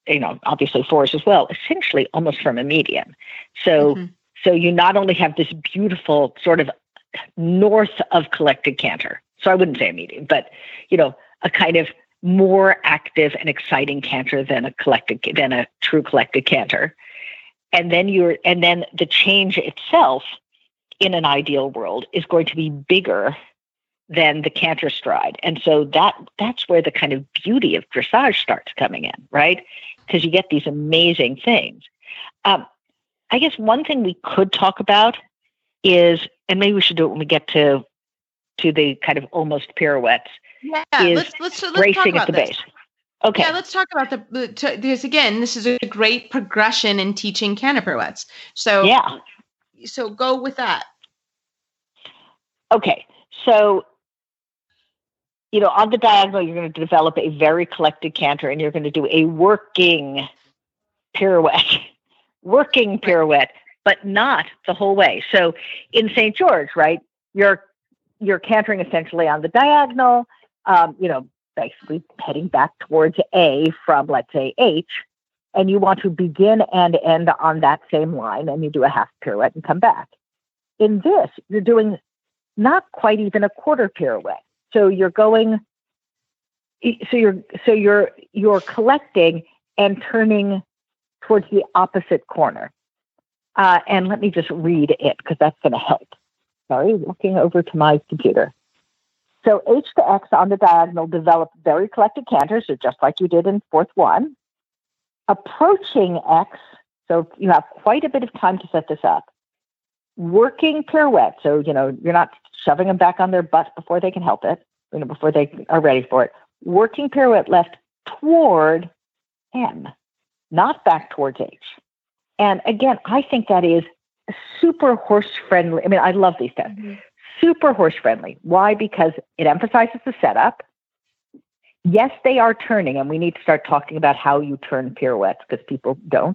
obviously 4s as well, essentially almost from a median. So, so you not only have this beautiful sort of north of collected canter. So I wouldn't say a median, but, a kind of more active and exciting canter than a true collected canter. And then the change itself in an ideal world is going to be bigger than the canter stride. And so that's where the kind of beauty of dressage starts coming in, right? Because you get these amazing things. I guess one thing we could talk about is, and maybe we should do it when we get to the kind of almost pirouettes. Yeah, let's racing at the base. Okay. Yeah, let's talk about because again, this is a great progression in teaching canter pirouettes. So yeah, so go with that. Okay, so on the diagonal, you're going to develop a very collected canter, and you're going to do a working pirouette, but not the whole way. So in St. George, right, you're cantering essentially on the diagonal, basically heading back towards A from, let's say, H, and you want to begin and end on that same line, and you do a half pirouette and come back. In this, you're doing not quite even a quarter pirouette. So you're going, so you're collecting and turning towards the opposite corner. And let me just read it because that's going to help. Sorry, looking over to my computer. So H to X on the diagonal develop very collected canters, so just like you did in 4th 1. Approaching X, so you have quite a bit of time to set this up. Working pirouette, so you're not shoving them back on their butt before they can help it, before they are ready for it. Working pirouette left toward M, not back towards H. And again, I think that is super horse friendly. I mean, I love these tests. Super horse friendly. Why? Because it emphasizes the setup. Yes, they are turning, and we need to start talking about how you turn pirouettes because people don't.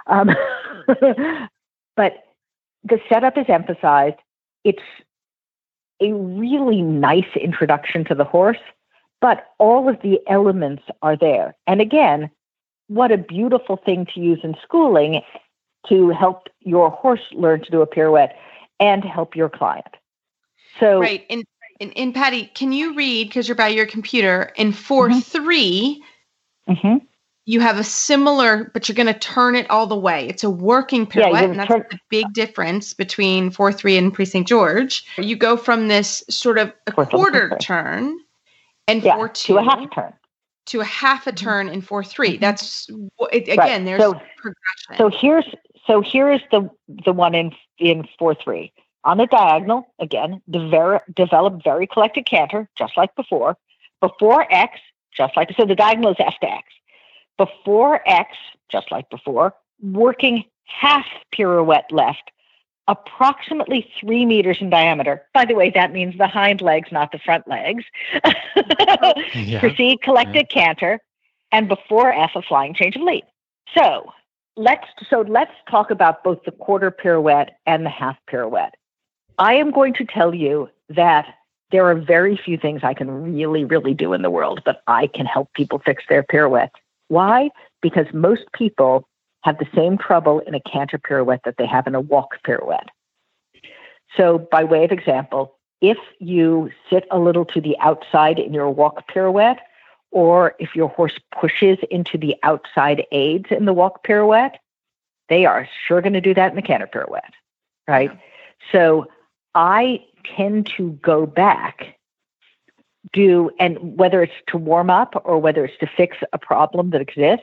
But the setup is emphasized. It's a really nice introduction to the horse, but all of the elements are there. And again, what a beautiful thing to use in schooling to help your horse learn to do a pirouette and help your client. So, right. And Patty, can you read, because you're by your computer, in 4-3, you have a similar, but you're going to turn it all the way. It's a working pirouette, and that's the big difference between 4-3 and Pre-St. George. You go from this sort of a quarter turn and 4-2 to a half turn. To a half a turn in 4-3. That's again. There's progression. So here's the one in 4-3. On the diagonal, again, develop very collected canter, just like before. Before X, just like, so the diagonal is F to X. Before X, just like before, working half pirouette left, approximately 3 meters in diameter. By the way, that means the hind legs, not the front legs. Proceed collected canter, and before F, a flying change of lead. So let's talk about both the quarter pirouette and the half pirouette. I am going to tell you that there are very few things I can really, really do in the world, but I can help people fix their pirouettes. Why? Because most people have the same trouble in a canter pirouette that they have in a walk pirouette. So by way of example, if you sit a little to the outside in your walk pirouette, or if your horse pushes into the outside aids in the walk pirouette, they are sure going to do that in the canter pirouette, right? So I tend to go back, and whether it's to warm up or whether it's to fix a problem that exists,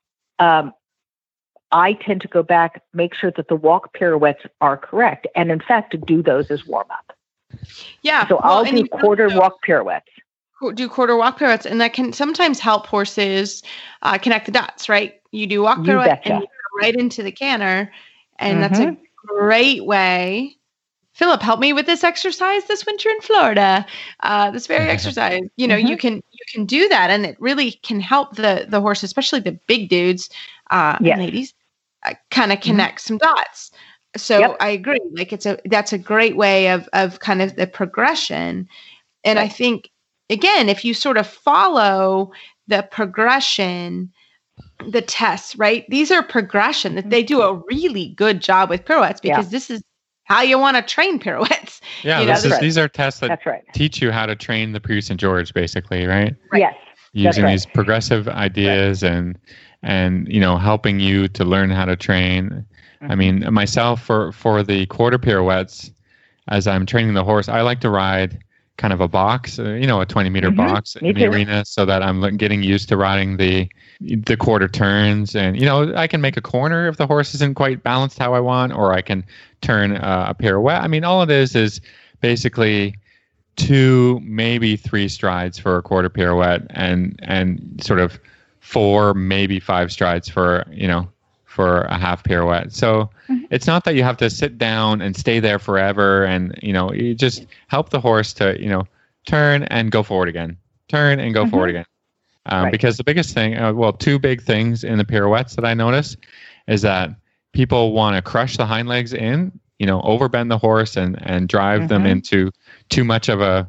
I tend to go back, make sure that the walk pirouettes are correct, and in fact, to do those as warm up. Yeah. So I'll do quarter walk pirouettes. Do quarter walk pirouettes, and that can sometimes help horses connect the dots, right? You do walk pirouette and you go right into the canter, and that's a great way. Philip, help me with this exercise this winter in Florida. This very exercise, you can do that, and it really can help the horse, especially the big dudes and ladies, kind of connect some dots. So I agree. Like that's a great way of kind of the progression, and I think again, if you sort of follow the progression, the tests, right? These are progression that they do a really good job with pirouettes because this is how you want to train pirouettes. Yeah, these are tests that teach you how to train the Prix St. George, basically, right? Yes. Using these progressive ideas and helping you to learn how to train. I mean, myself for the quarter pirouettes, as I'm training the horse, I like to ride kind of a box, a 20-meter box in the arena, so that I'm getting used to riding the quarter turns. And I can make a corner if the horse isn't quite balanced how I want, or I can turn a pirouette. I mean, all it is basically 2, maybe 3 strides for a quarter pirouette, and sort of 4, maybe 5 strides for a half pirouette. So it's not that you have to sit down and stay there forever, and you just help the horse to turn and go forward again, turn and go forward again. Because the biggest thing, 2 big things in the pirouettes that I notice is that people want to crush the hind legs in, overbend the horse and drive them into too much of a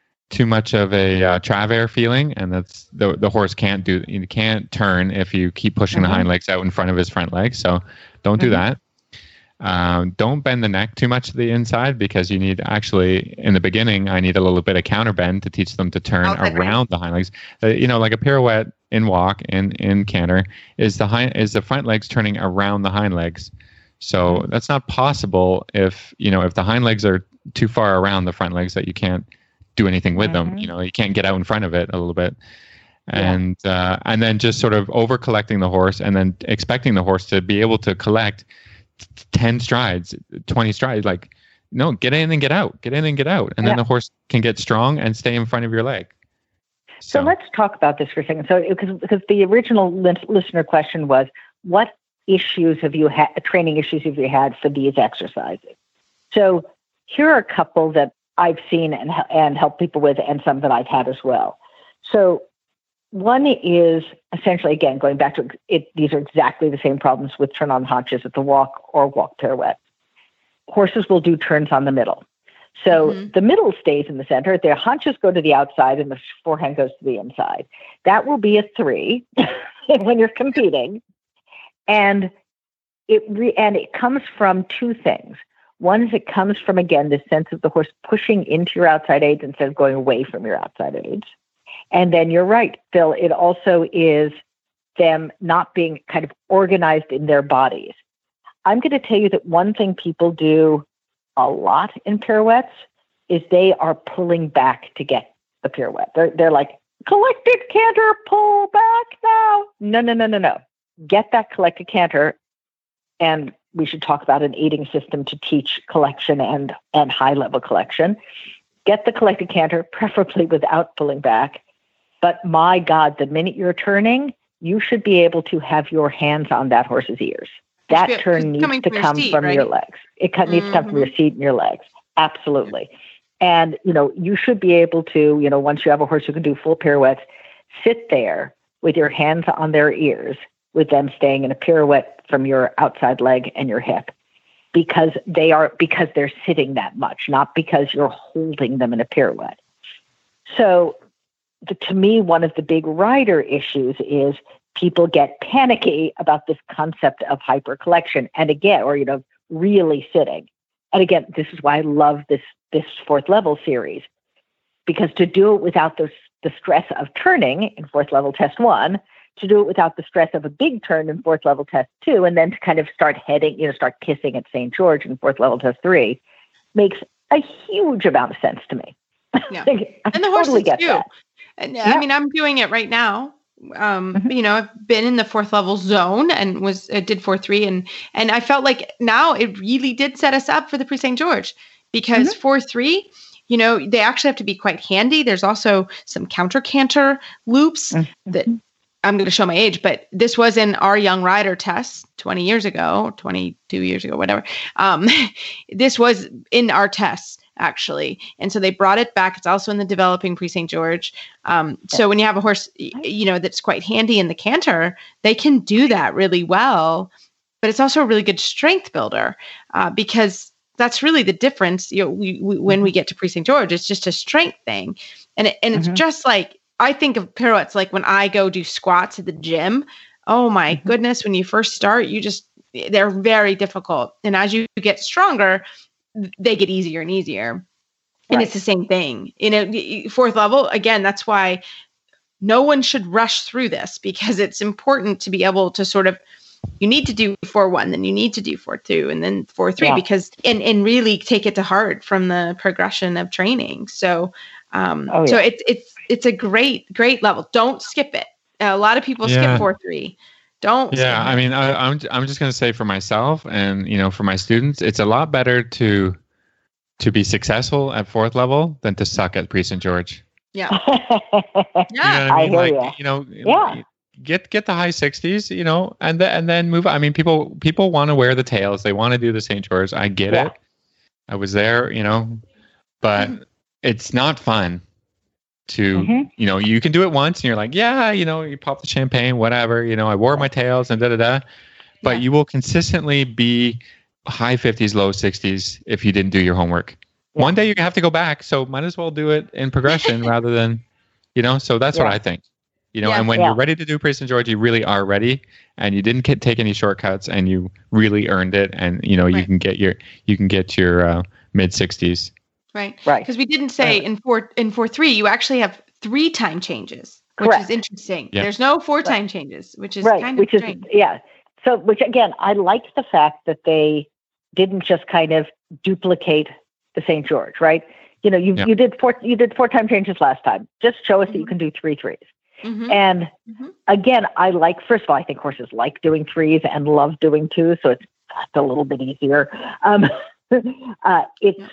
travers feeling, and that's the horse can't turn if you keep pushing the hind legs out in front of his front legs. So don't do that. Don't bend the neck too much to the inside, because you need, actually in the beginning, I need a little bit of counterbend to teach them to turn around the hind legs. Like a pirouette in walk in canter is the front legs turning around the hind legs. So that's not possible if the hind legs are too far around the front legs that you can't do anything with them. You can't get out in front of it a little bit. And then just sort of over collecting the horse, and then expecting the horse to be able to collect 10 strides, 20 strides, get in and get out, and then the horse can get strong and stay in front of your leg. So let's talk about this for a second. So because the original listener question was, what issues have you had, training issues have you had for these exercises? So here are a couple that I've seen and helped people with, and some that I've had as well. So one is essentially, again, going back to it, these are exactly the same problems with turn on haunches at the walk or walk pirouette. Horses will do turns on the middle. So the middle stays in the center. Their haunches go to the outside and the forehand goes to the inside. That will be a 3 when you're competing. And it comes from 2 things. One is it comes from, again, this sense of the horse pushing into your outside aids instead of going away from your outside aids. And then you're right, Phil, it also is them not being kind of organized in their bodies. I'm going to tell you that one thing people do a lot in pirouettes is they are pulling back to get the pirouette. They're like, collected canter, pull back now. No. Get that collected canter, and we should talk about an aiding system to teach collection and high-level collection. Get the collected canter, preferably without pulling back. But my God, the minute you're turning, you should be able to have your hands on that horse's ears. That turn needs to come from your legs. It needs to come from your seat and your legs. Absolutely. And, you should be able to, once you have a horse who can do full pirouettes, sit there with your hands on their ears, with them staying in a pirouette from your outside leg and your hip, because they're sitting that much, not because you're holding them in a pirouette. So to me, one of the big rider issues is people get panicky about this concept of hyper collection. And again, or, really sitting. And again, this is why I love this 4th level series, because to do it without the stress of turning in 4th level test 1, to do it without the stress of a big turn in 4th level test 2, and then to kind of start start kissing at St. George in 4th level test 3 makes a huge amount of sense to me. Yeah. And the horses totally too. That. And I mean, I'm doing it right now. I've been in the 4th level zone and did 4-3, and I felt like now it really did set us up for the Prix St. George, because 4-3, they actually have to be quite handy. There's also some counter canter loops that I'm going to show my age, but this was in our young rider test 22 years ago, whatever. This was in our tests, actually. And so they brought it back. It's also in the developing Prix St. George. So when you have a horse, that's quite handy in the canter, they can do that really well. But it's also a really good strength builder, because that's really the difference. When we get to Prix St. George, it's just a strength thing. And it's just like, I think of pirouettes like when I go do squats at the gym, oh my goodness, when you first start, they're very difficult. And as you get stronger, they get easier and easier. And it's the same thing. Fourth level, again, that's why no one should rush through this, because it's important to be able to sort of, you need to do 4-1, then you need to do 4-2, and then 4-3, because, and really take it to heart from the progression of training. So, so it's a great level. Don't skip it. A lot of people skip 4-3. Don't. Yeah. I mean, I'm just going to say for myself and, for my students, it's a lot better to be successful at fourth level than to suck at Pre-St. George. Yeah. Yeah. I hear you. Get the high 60s, and then move on. I mean, people want to wear the tails. They want to do the St. George. I get it. I was there, but it's not fun to, you can do it once and you're like, you pop the champagne, whatever, I wore my tails and but you will consistently be high 50s, low 60s if you didn't do your homework. One day you're gonna have to go back, so might as well do it in progression rather than, so that's what I think. And when you're ready to do Pre-St. George, you really are ready, and you didn't take any shortcuts, and you really earned it, and you can get your mid 60s. Right. Because we didn't say in 4-3 you actually have 3 time changes, which is interesting. Yeah. There's no 4 time changes, which is kind of strange. So, which again, I like the fact that they didn't just kind of duplicate the St. George, right? You did 4 time changes last time. Just show us that you can do 3 threes. And again, first of all, I think horses like doing 3s and love doing 2s, so it's a little bit easier. It's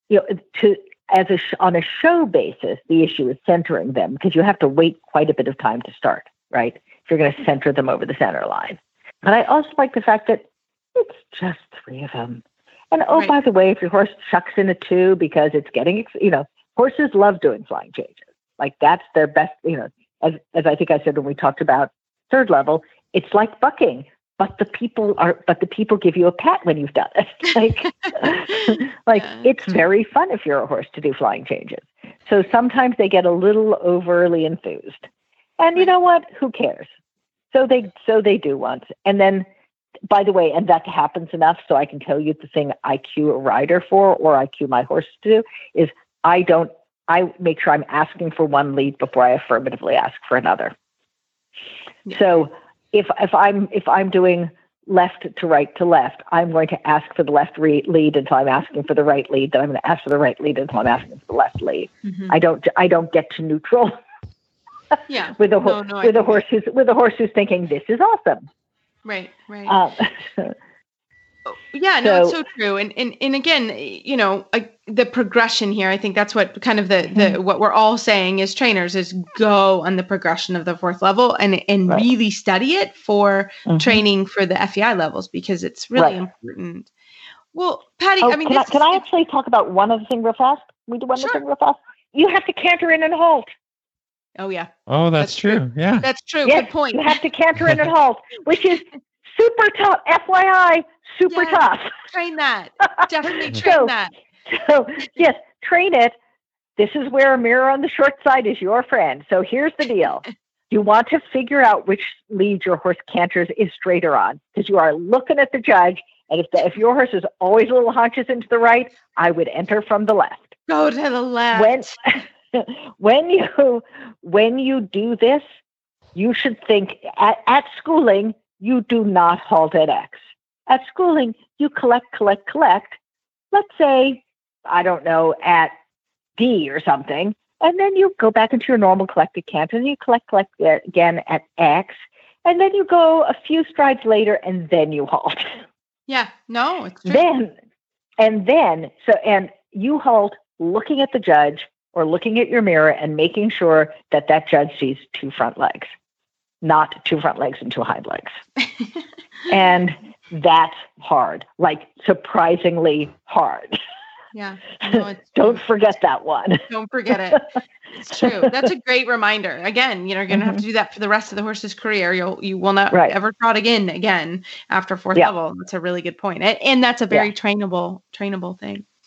on a show basis, the issue is centering them, because you have to wait quite a bit of time to start, right? If you're going to center them over the center line. But I also like the fact that it's just 3 of them. And by the way, if your horse chucks in a 2 because it's getting, horses love doing flying changes. Like that's their best, as I think I said when we talked about third level, it's like bucking, but the people give you a pat when you've done it. It's very fun if you're a horse to do flying changes. So sometimes they get a little overly enthused, and you know what? Who cares? So they do once, and then. By the way, and that happens enough, so I can tell you the thing I cue a rider for, or I cue my horse to do, is I make sure I'm asking for one lead before I affirmatively ask for another. Yeah. So if I'm doing left to right to left, I'm going to ask for the left lead until I'm asking for the right lead. Then I'm going to ask for the right lead until I'm asking for the left lead. I don't get to neutral. with a horse who's thinking this is awesome. Right. It's so true. And again, the progression here, I think that's what kind of the what we're all saying as trainers is go on the progression of the fourth level and really study it for training for the FEI levels, because it's really important. Well, Patty, can I actually talk about one other thing real fast? We do one other thing real fast. You have to canter in and halt. Oh, yeah. Oh, that's true. Yeah. That's true. Yes, good point. You have to canter in and halt, which is super tough. FYI, super tough. Train that. Definitely train that. So, yes, train it. This is where a mirror on the short side is your friend. So here's the deal. You want to figure out which lead your horse canters is straighter on, because you are looking at the judge. And if your horse is always a little hunches into the right, I would enter from the left. Go to the left. When you do this, you should think at schooling, you do not halt at X. At schooling, you collect. Let's say, I don't know, at D or something. And then you go back into your normal collected canter, and you collect again at X. And then you go a few strides later, and then you halt. Yeah, no, it's true. And you halt looking at the judge or looking at your mirror and making sure that judge sees 2 front legs, not 2 front legs and 2 hind legs. And that's hard, like surprisingly hard. Yeah. No, don't forget that one. Don't forget it. It's true. That's a great reminder. Again, you're going to have to do that for the rest of the horse's career. You will not ever trot again after fourth level. That's a really good point. And that's a very trainable thing.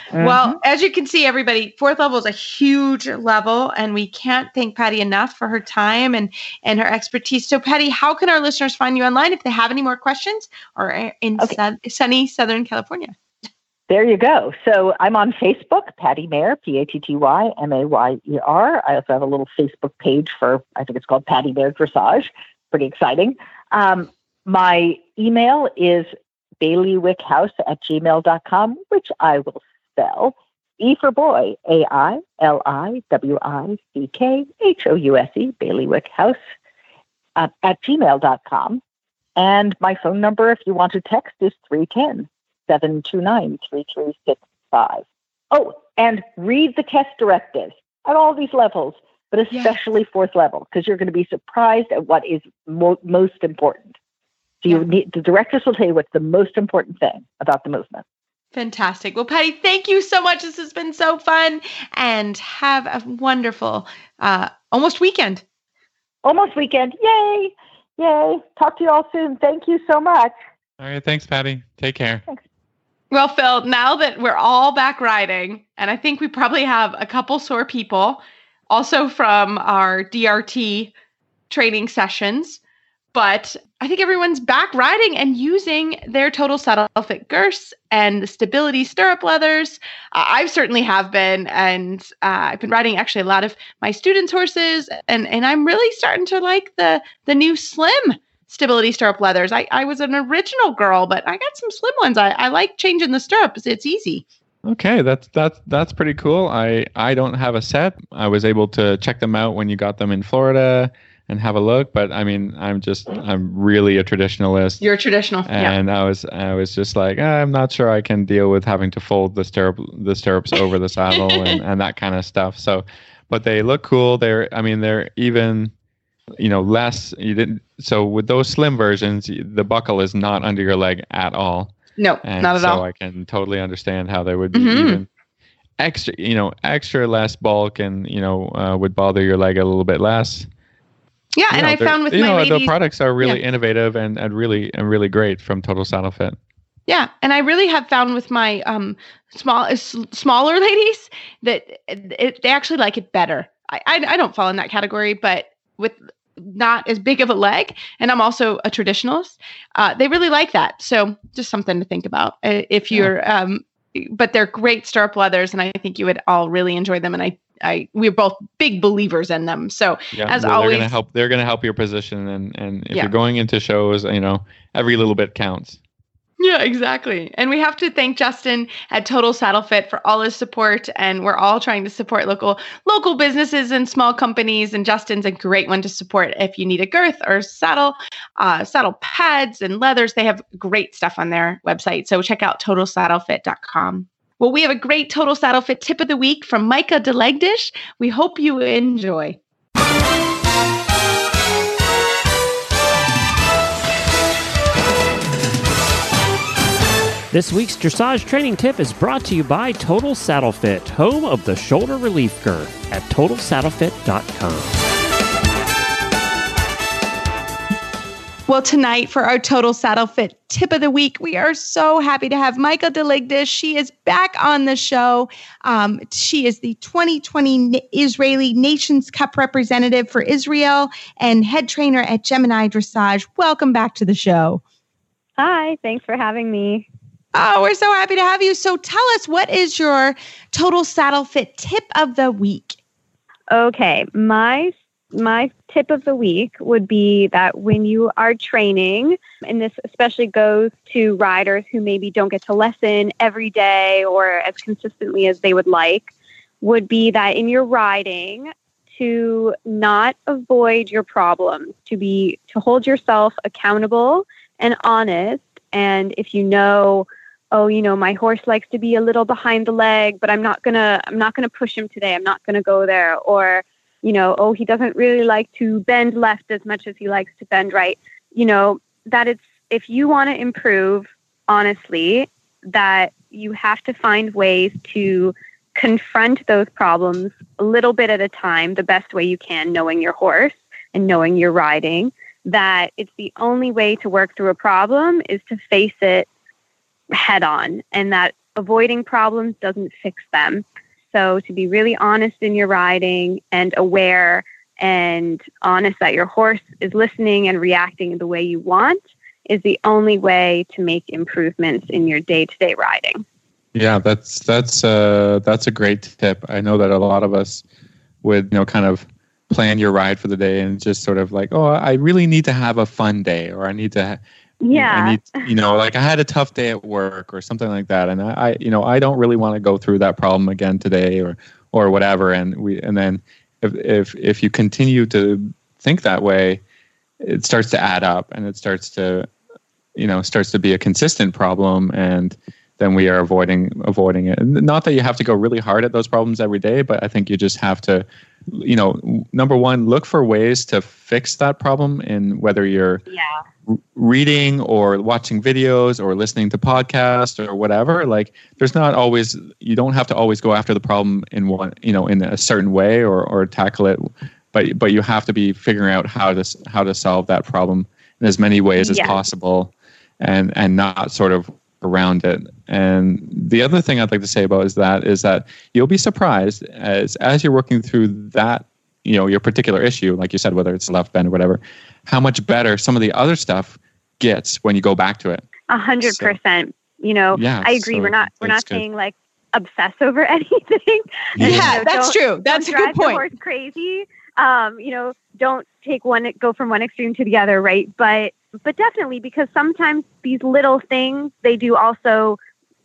Well, as you can see, everybody, fourth level is a huge level, and we can't thank Patty enough for her time and her expertise. So, Patty, how can our listeners find you online if they have any more questions or in sunny Southern California? There you go. So I'm on Facebook, Patty Mayer, PattyMayer. I also have a little Facebook page for, I think it's called Patty Mayer Dressage. Pretty exciting. My email is bailiwickhouse@gmail.com, which I will spell E for boy, AILIWICKHOUSE, bailiwickhouse at gmail.com. And my phone number, if you want to text, is 310-729-3365. Oh, and read the test directives at all these levels, but especially fourth level, because you're going to be surprised at what is most important. So the directors will tell you what's the most important thing about the movement. Fantastic. Well, Patty, thank you so much. This has been so fun, and have a wonderful almost weekend. Almost weekend. Yay. Yay. Talk to you all soon. Thank you so much. All right. Thanks, Patty. Take care. Thanks. Well, Phil, now that we're all back riding, and I think we probably have a couple sore people also from our DRT training sessions, but I think everyone's back riding and using their Total Saddle Fit girths and the stability stirrup leathers. I certainly have been, and I've been riding actually a lot of my students' horses, and I'm really starting to like the new slim stability stirrup leathers. I was an original girl, but I got some slim ones. I like changing the stirrups. It's easy. Okay, that's pretty cool. I don't have a set. I was able to check them out when you got them in Florida and have a look, but I mean, I'm really a traditionalist. You're a traditional, and I was just like, I'm not sure I can deal with having to fold the stirrups over the saddle and that kind of stuff. So, but they look cool. They're even, less. So with those slim versions, the buckle is not under your leg at all. No, not at all. So I can totally understand how they would be even extra less bulk and would bother your leg a little bit less. Yeah, and I found with my ladies, the products are really innovative and really great from Total Saddle Fit. Yeah, and I really have found with my smaller ladies that they actually like it better. I don't fall in that category, but with not as big of a leg, and I'm also a traditionalist, they really like that. So just something to think about if you're. But they're great stirrup leathers, and I think you would all really enjoy them. And we're both big believers in them. So as always, they're going to help your position. And if you're going into shows, every little bit counts. Yeah, exactly. And we have to thank Justin at Total Saddle Fit for all his support. And we're all trying to support local businesses and small companies. And Justin's a great one to support if you need a girth or saddle pads and leathers. They have great stuff on their website. So check out TotalSaddleFit.com. Well, we have a great Total Saddle Fit tip of the week from Micah DeLegdish. We hope you enjoy. This week's dressage training tip is brought to you by Total Saddle Fit, home of the shoulder relief girth at TotalSaddleFit.com. Well, tonight for our Total Saddle Fit tip of the week, we are so happy to have Micah DeLegdish. She is back on the show. She is the 2020 Israeli Nations Cup representative for Israel and head trainer at Gemini Dressage. Welcome back to the show. Hi, thanks for having me. Oh, we're so happy to have you. So tell us, what is your Total Saddle Fit tip of the week? Okay, my tip of the week would be that when you are training, and this especially goes to riders who maybe don't get to lesson every day or as consistently as they would like, would be that in your riding, to not avoid your problems, to hold yourself accountable and honest. And if my horse likes to be a little behind the leg, but I'm not gonna push him today. I'm not gonna go there. Or, he doesn't really like to bend left as much as he likes to bend right. That if you want to improve, honestly, that you have to find ways to confront those problems a little bit at a time, the best way you can, knowing your horse and knowing your riding, that it's the only way to work through a problem is to face it head on, and that avoiding problems doesn't fix them. So to be really honest in your riding and aware and honest that your horse is listening and reacting the way you want is the only way to make improvements in your day-to-day riding. Yeah, that's a great tip. I know that a lot of us would, kind of plan your ride for the day and just sort of like, oh, I really need to have a fun day, or I need to, I had a tough day at work or something like that, and I don't really want to go through that problem again today, or whatever. And then if you continue to think that way, it starts to add up, and it starts to be a consistent problem, and then we are avoiding it. Not that you have to go really hard at those problems every day, but I think you just have to, number one, look for ways to fix that problem, in whether you're reading or watching videos or listening to podcasts or whatever. Like, you don't have to always go after the problem in in a certain way or tackle it, but you have to be figuring out how to solve that problem in as many ways as possible, and not sort of around it. And the other thing I'd like to say about is that you'll be surprised as you're working through that, your particular issue, like you said, whether it's left bend or whatever, how much better some of the other stuff gets when you go back to it. 100%. I agree. We're not saying like obsess over anything. Yeah, that's true. That's a good point. Horse crazy. Don't go from one extreme to the other, right? But definitely, because sometimes these little things, they do also,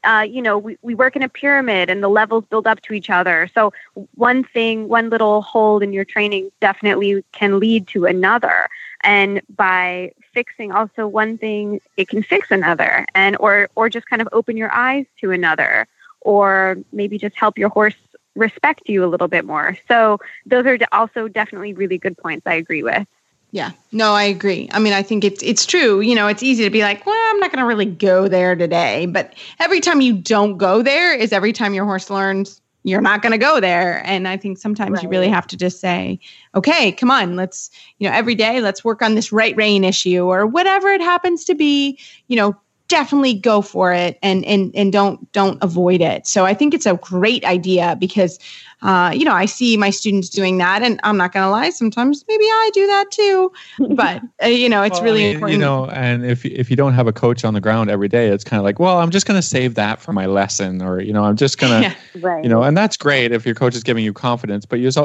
we work in a pyramid and the levels build up to each other. So one little hold in your training definitely can lead to another. And by fixing also one thing, it can fix another, and or just kind of open your eyes to another, or maybe just help your horse respect you a little bit more. So those are also definitely really good points I agree with. Yeah, no, I agree. I mean, I think it's true. It's easy to be like, well, I'm not going to really go there today. But every time you don't go there is every time your horse learns you're not going to go there. And I think sometimes you really have to just say, okay, come on, let's, every day, let's work on this right rein issue or whatever it happens to be, definitely go for it and don't avoid it. So I think it's a great idea because, I see my students doing that, and I'm not going to lie, sometimes maybe I do that too, but it's really important. And if you don't have a coach on the ground every day, it's kind of like, well, I'm just going to save that for my lesson, or, I'm just going to, and that's great if your coach is giving you confidence, but you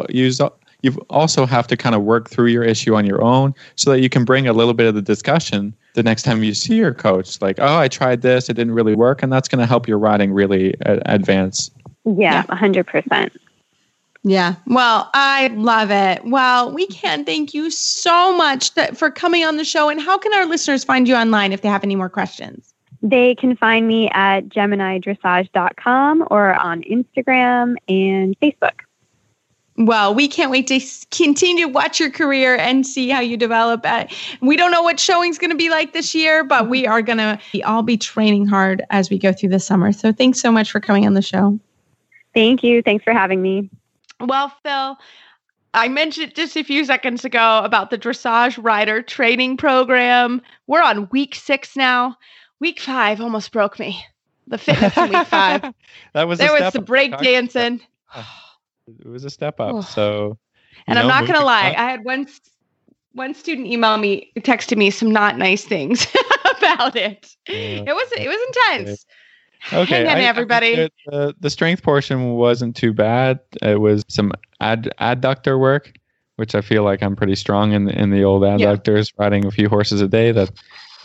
also have to kind of work through your issue on your own so that you can bring a little bit of the discussion the next time you see your coach. Like, oh, I tried this, it didn't really work. And that's going to help your riding really advance. Yeah, 100%. Yeah. Well, I love it. Well, we can thank you so much for coming on the show. And how can our listeners find you online if they have any more questions? They can find me at GeminiDressage.com or on Instagram and Facebook. Well, we can't wait to continue to watch your career and see how you develop. We don't know what showing's going to be like this year, but we are going to all be training hard as we go through the summer. So thanks so much for coming on the show. Thank you. Thanks for having me. Well, Phil, I mentioned just a few seconds ago about the Dressage Rider Training Program. We're on week 6 now. Week 5 almost broke me. The fitness in week 5. There was the break dancing. It was a step up. So, and I'm not going to lie. I had one student texted me some not nice things about it. It was intense. Okay, hang on, everybody. The strength portion wasn't too bad. It was some adductor work, which I feel like I'm pretty strong in the old adductors, riding a few horses a day. That,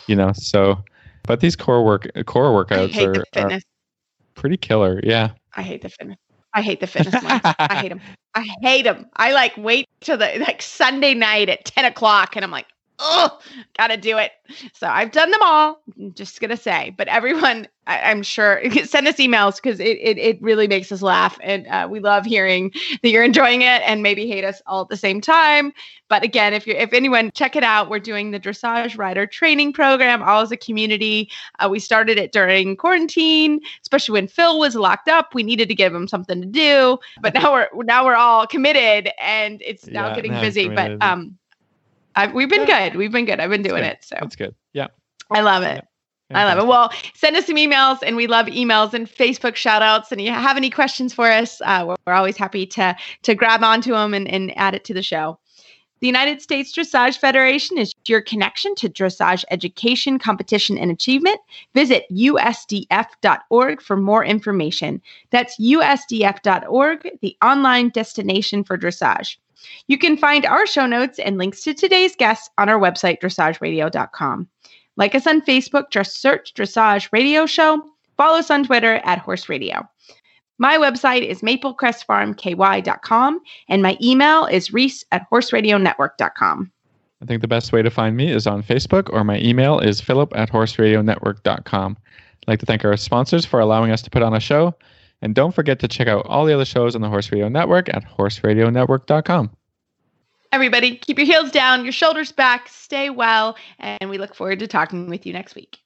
so. But these core workouts are pretty killer. Yeah, I hate the fitness. I hate the fitness ones. I hate them. I hate them. I wait till the Sunday night at 10 o'clock, and I'm like, oh, gotta do it. So I've done them all. I'm just gonna say, but everyone, I'm sure, send us emails because it really makes us laugh, and we love hearing that you're enjoying it and maybe hate us all at the same time. But again, if anyone, check it out. We're doing the Dressage Rider Training Program all as a community. We started it during quarantine, especially when Phil was locked up. We needed to give him something to do, but now we're all committed, and it's now getting busy. Committed. But we've been good. We've been good. I've been doing it. So that's good. Yeah. I love it. I love it. Well, send us some emails, and we love emails and Facebook shout outs. And if you have any questions for us, we're always happy to grab onto them and add it to the show. The United States Dressage Federation is your connection to dressage education, competition, and achievement. Visit usdf.org for more information. That's usdf.org, the online destination for dressage. You can find our show notes and links to today's guests on our website, dressageradio.com. Like us on Facebook, just search Dressage Radio Show. Follow us on Twitter at Horse Radio. My website is maplecrestfarmky.com, and my email is reese@horseradionetwork.com. I think the best way to find me is on Facebook, or my email is philip@horseradionetwork.com. I'd like to thank our sponsors for allowing us to put on a show. And don't forget to check out all the other shows on the Horse Radio Network at horseradionetwork.com. Everybody, keep your heels down, your shoulders back, stay well, and we look forward to talking with you next week.